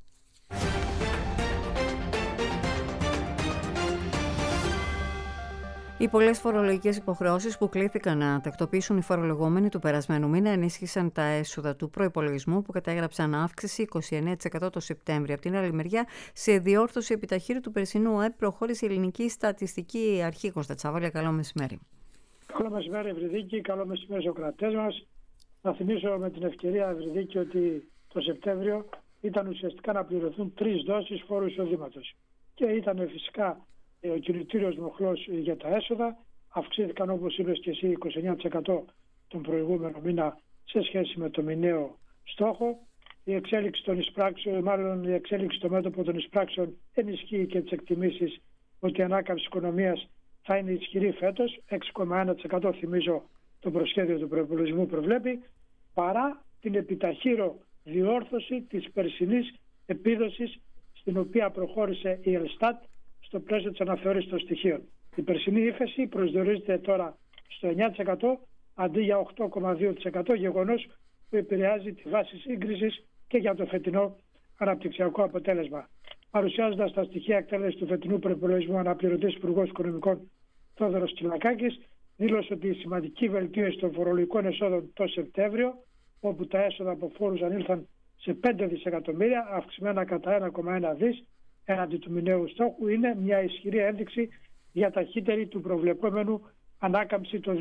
A: Οι πολλές φορολογικές υποχρεώσεις που κλήθηκαν να τακτοποιήσουν οι φορολογούμενοι του περασμένου μήνα ενίσχυσαν τα έσοδα του προϋπολογισμού, που κατέγραψαν αύξηση 29% το Σεπτέμβριο. Από την άλλη μεριά, σε διόρθωση επιταχύρου του περσινού ΕΠ προχώρησε η Ελληνική Στατιστική Αρχή. Κώστα Τσάβαλια, καλό μεσημέρι.
P: Καλό μεσημέρι, Ευρυδίκη. Καλό μεσημέρι στους κρατές μας. Να θυμίσω με την ευκαιρία, Ευρυδίκη, ότι το Σεπτέμβριο ήταν ουσιαστικά να πληρωθούν 3 δόσεις φόρου εισοδήματος. Και ήταν φυσικά ο κινητήριος μοχλός για τα έσοδα. Αυξήθηκαν, όπως είπες και εσύ, 29% τον προηγούμενο μήνα σε σχέση με το μηνιαίο στόχο. Η εξέλιξη των εισπράξεων, μάλλον η εξέλιξη στο μέτωπο των εισπράξεων, ενισχύει και τις εκτιμήσεις ότι η ανάκαμψη οικονομίας θα είναι ισχυρή φέτος. 6,1% θυμίζω το προσχέδιο του προϋπολογισμού προβλέπει, παρά την επιταχύρω διόρθωση της περσινής επίδοσης, στην οποία προχώρησε η Ελστάτ στο πλαίσιο της αναθεώρησης των στοιχείων. Η περσινή ύφεση προσδιορίζεται τώρα στο 9% αντί για 8,2%, γεγονός που επηρεάζει τη βάση σύγκρισης και για το φετινό αναπτυξιακό αποτέλεσμα. Παρουσιάζοντας τα στοιχεία εκτέλεσης του φετινού προϋπολογισμού, αναπληρωτής Υπουργός Οικονομικών Θόδωρος Κυλακάκης δήλωσε ότι η σημαντική βελτίωση των φορολογικών εσόδων το Σεπτέμβριο, όπου τα έσοδα από φόρους ανήλθαν σε 5 δισεκατομμύρια, αυξημένα κατά 1,1 δις έναντι του μηνιαίου στόχου, είναι μια ισχυρή ένδειξη για ταχύτερη του προβλεπόμενου ανάκαμψη το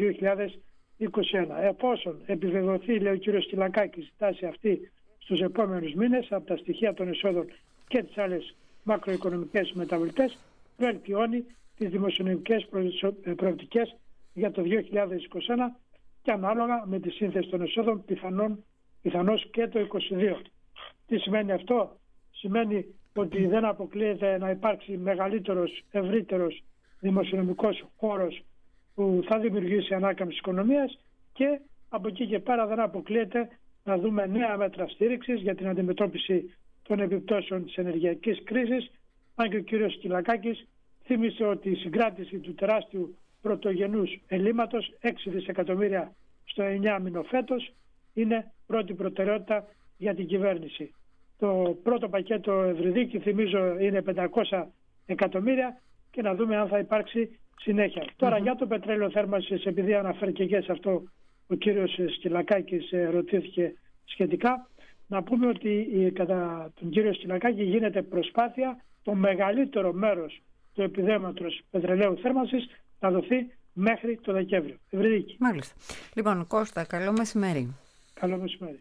P: 2021. Εφόσον επιβεβαιωθεί, λέει ο κ. Κυλακάκης, η τάση αυτή στους επόμενους μήνες από τα στοιχεία των εσόδων και τις άλλες μακροοικονομικές μεταβλητές, βελτιώνει τις δημοσιονομικές προοπτικές για το 2021 και ανάλογα με τη σύνθεση των εσόδων πιθανώς και το 2022. Τι σημαίνει αυτό? Σημαίνει ότι δεν αποκλείεται να υπάρξει μεγαλύτερος, ευρύτερος δημοσιονομικός χώρος που θα δημιουργήσει ανάκαμψη οικονομίας, και από εκεί και πέρα δεν αποκλείεται να δούμε νέα μέτρα στήριξης για την αντιμετώπιση των επιπτώσεων της ενεργειακής κρίσης. Αν και ο κ. Κυλακάκης θύμισε ότι η συγκράτηση του τεράστιου πρωτογενούς ελλείμματος 6 δισεκατομμύρια στο 9 μήνο φέτος είναι πρώτη προτεραιότητα για την κυβέρνηση. Το πρώτο πακέτο, Ευρυδίκη, θυμίζω, είναι 500 εκατομμύρια και να δούμε αν θα υπάρξει συνέχεια. Τώρα για το πετρέλαιο θέρμανσης, επειδή αναφέρει και σε αυτό ο κύριος Σκυλακάκης, ρωτήθηκε σχετικά, να πούμε ότι κατά τον κύριο Σκυλακάκη γίνεται προσπάθεια το μεγαλύτερο μέρος του επιδέματος πετρελαίου θέρμανσης να δοθεί μέχρι το Δεκέμβριο. Ευρυδίκη.
A: Μάλιστα. Λοιπόν, Κώστα, καλό μεσημέρι.
P: Καλό μεσημέρι.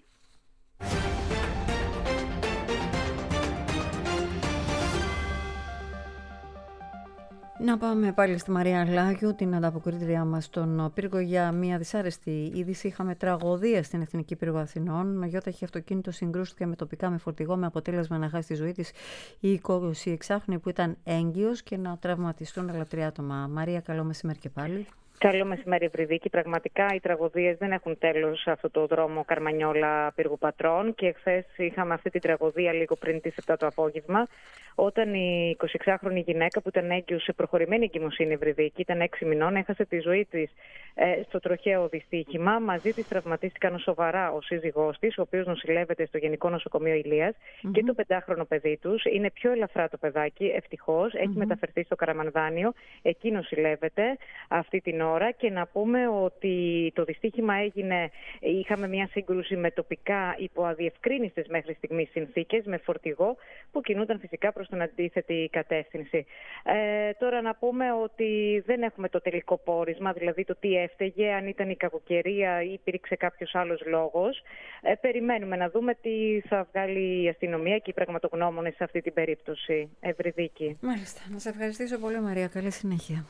A: Να πάμε πάλι στη Μαρία Λάγιου, την ανταποκρίτριά μας στον πύργο, για μια δυσάρεστη είδηση. Είχαμε τραγωδία στην Εθνική Πύργο Αθηνών. Μαγιόταχη αυτοκίνητο συγκρούστηκε με τοπικά με φορτηγό, με αποτέλεσμα να χάσει τη ζωή της η 26χρονη που ήταν έγκυος και να τραυματιστούν άλλα 3 άτομα. Μαρία, καλό μεσημέρι και πάλι.
Q: Καλό μεσημέρι, Ευρυδίκη. Πραγματικά οι τραγωδίες δεν έχουν τέλος σε αυτό το δρόμο Καρμανιόλα Πύργου Πατρών και χθες είχαμε αυτή την τραγωδία λίγο πριν τις 7 το απόγευμα, όταν η 26χρονη γυναίκα που ήταν έγκυος σε προχωρημένη εγκυμοσύνη, Ευρυδίκη, ήταν 6 μηνών, έχασε τη ζωή της στο τροχαίο δυστύχημα. Μαζί της τραυματίστηκαν σοβαρά ο σύζυγός της, ο οποίος νοσηλεύεται στο Γενικό Νοσοκομείο Ηλίας, και το 5χρονο παιδί τους. Είναι πιο ελαφρά το παιδάκι, ευτυχώς. Έχει μεταφερθεί στο Καραμανδάνιο, εκεί νοσηλεύεται αυτή την ώρα. Και να πούμε ότι το δυστύχημα έγινε, είχαμε μια σύγκρουση με τοπικά υπό αδιευκρίνιστες μέχρι στιγμής συνθήκες, με φορτηγό που κινούνταν φυσικά προς την αντίθετη κατεύθυνση. Τώρα να πούμε ότι δεν έχουμε το τελικό πόρισμα, δηλαδή το τι έφταιγε, αν ήταν η κακοκαιρία ή υπήρξε κάποιος άλλος λόγος. Περιμένουμε να δούμε τι θα βγάλει η αστυνομία και οι πραγματογνώμονες σε αυτή την περίπτωση. Ευρυδίκη.
A: Μάλιστα. Να σε ευχαριστήσω πολύ, Μαρία. Καλή συνέχεια.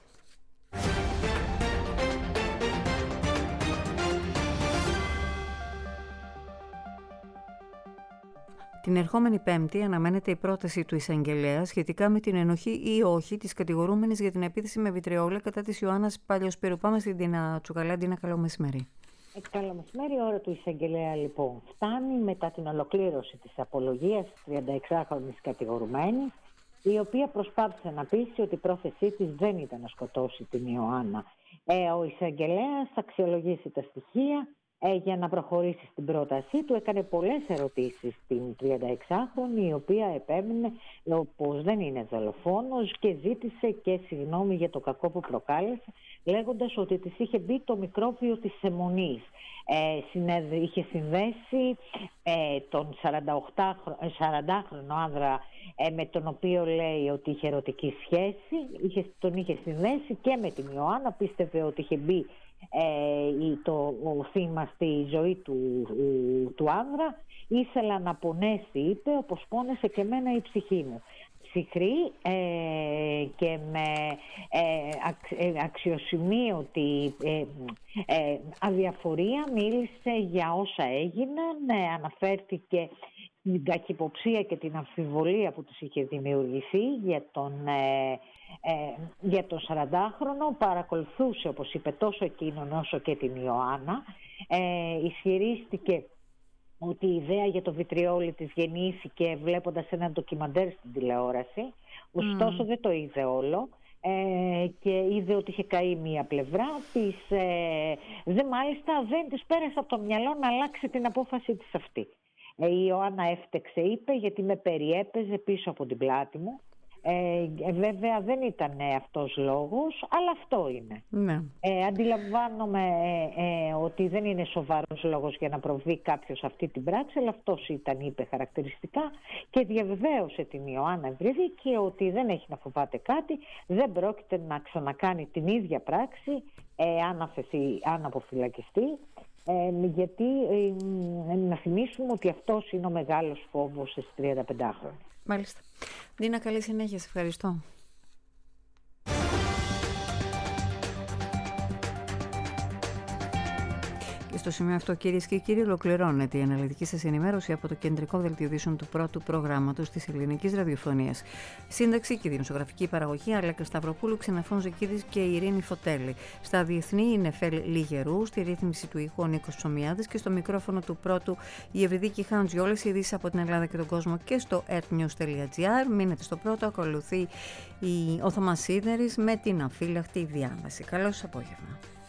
A: Την ερχόμενη Πέμπτη αναμένεται η πρόταση του εισαγγελέα σχετικά με την ενοχή ή όχι της κατηγορούμενης για την επίθεση με βιτριόλα κατά της Ιωάννας Παλιοσπύρου. Πάμε στην Τίνα Τσουκαλά. Τίνα, καλό μεσημέρι.
R: Καλό μεσημέρι. Η ώρα του εισαγγελέα λοιπόν φτάνει μετά την ολοκλήρωση της απολογίας της 36χρονης κατηγορουμένης, η οποία προσπάθησε να πείσει ότι η πρόθεσή της δεν ήταν να σκοτώσει την Ιωάννα. Ο εισαγγελέας θα αξιολογήσει τα στοιχεία για να προχωρήσει στην πρότασή του. Έκανε πολλές ερωτήσεις στην 36χρονη, η οποία επέμεινε πως δεν είναι δολοφόνος και ζήτησε και συγγνώμη για το κακό που προκάλεσε, λέγοντας ότι της είχε μπει το μικρόβιο της αιμονής. Είχε συνδέσει τον 40χρονο άνδρα με τον οποίο λέει ότι είχε ερωτική σχέση, τον είχε συνδέσει και με την Ιωάννα. Πίστευε ότι είχε μπει ο θύμα στη ζωή του άνδρα. Ήθελα να πονέσει, είπε, όπως πόνεσε και εμένα η ψυχή μου. Ψυχρή και με αξιοσημείωτη αδιαφορία μίλησε για όσα έγιναν, αναφέρθηκε την καχυποψία και την αμφιβολία που τους είχε δημιουργηθεί για τον 40χρονο. Παρακολουθούσε, όπως είπε, τόσο εκείνον όσο και την Ιωάννα. Ισχυρίστηκε ότι η ιδέα για το βιτριόλι της γεννήθηκε βλέποντας ένα ντοκιμαντέρ στην τηλεόραση. Ωστόσο δεν το είδε όλο και είδε ότι είχε καεί μία πλευρά της. Μάλιστα δεν της πέρασε από το μυαλό να αλλάξει την απόφαση της αυτή. Η Ιωάννα έφτεξε, είπε, γιατί με περιέπαιζε πίσω από την πλάτη μου. Βέβαια δεν ήταν αυτός λόγος, αλλά αυτό είναι. Ναι. Αντιλαμβάνομαι ότι δεν είναι σοβαρός λόγος για να προβεί κάποιος αυτή την πράξη, αλλά αυτός ήταν, είπε χαρακτηριστικά, και διαβεβαίωσε την Ιωάννα Ευρυδίκη ότι δεν έχει να φοβάται κάτι, δεν πρόκειται να ξανακάνει την ίδια πράξη αν αποφυλακιστεί. Γιατί να θυμίσουμε ότι αυτός είναι ο μεγάλος φόβος στις 35 χρόνια.
A: Μάλιστα. Ντίνα, καλή συνέχεια. Σε ευχαριστώ. Και στο σημείο αυτό, κυρίες και κύριοι, ολοκληρώνεται η αναλυτική σας ενημέρωση από το κεντρικό δελτίο ειδήσεων του πρώτου προγράμματος της Ελληνικής Ραδιοφωνίας. Σύνταξη και δημοσιογραφική παραγωγή Αλέκα Σταυροπούλου, Ξενοφών Ζεκίδης και η Ειρήνη Φωτέλη. Στα διεθνή η Νεφέλ Λιγερού, στη ρύθμιση του ήχου ο Νίκος Ψωμιάδης και στο μικρόφωνο του πρώτου η Ευρυδίκη Χάντζιόλης. Ειδήσεις από την Ελλάδα και τον κόσμο και στο earthnews.gr. Μείνετε στο πρώτο, ακολουθεί ο Θωμάς Σίδερης με την αφύλακτη διάβαση. Καλό σας απόγευμα.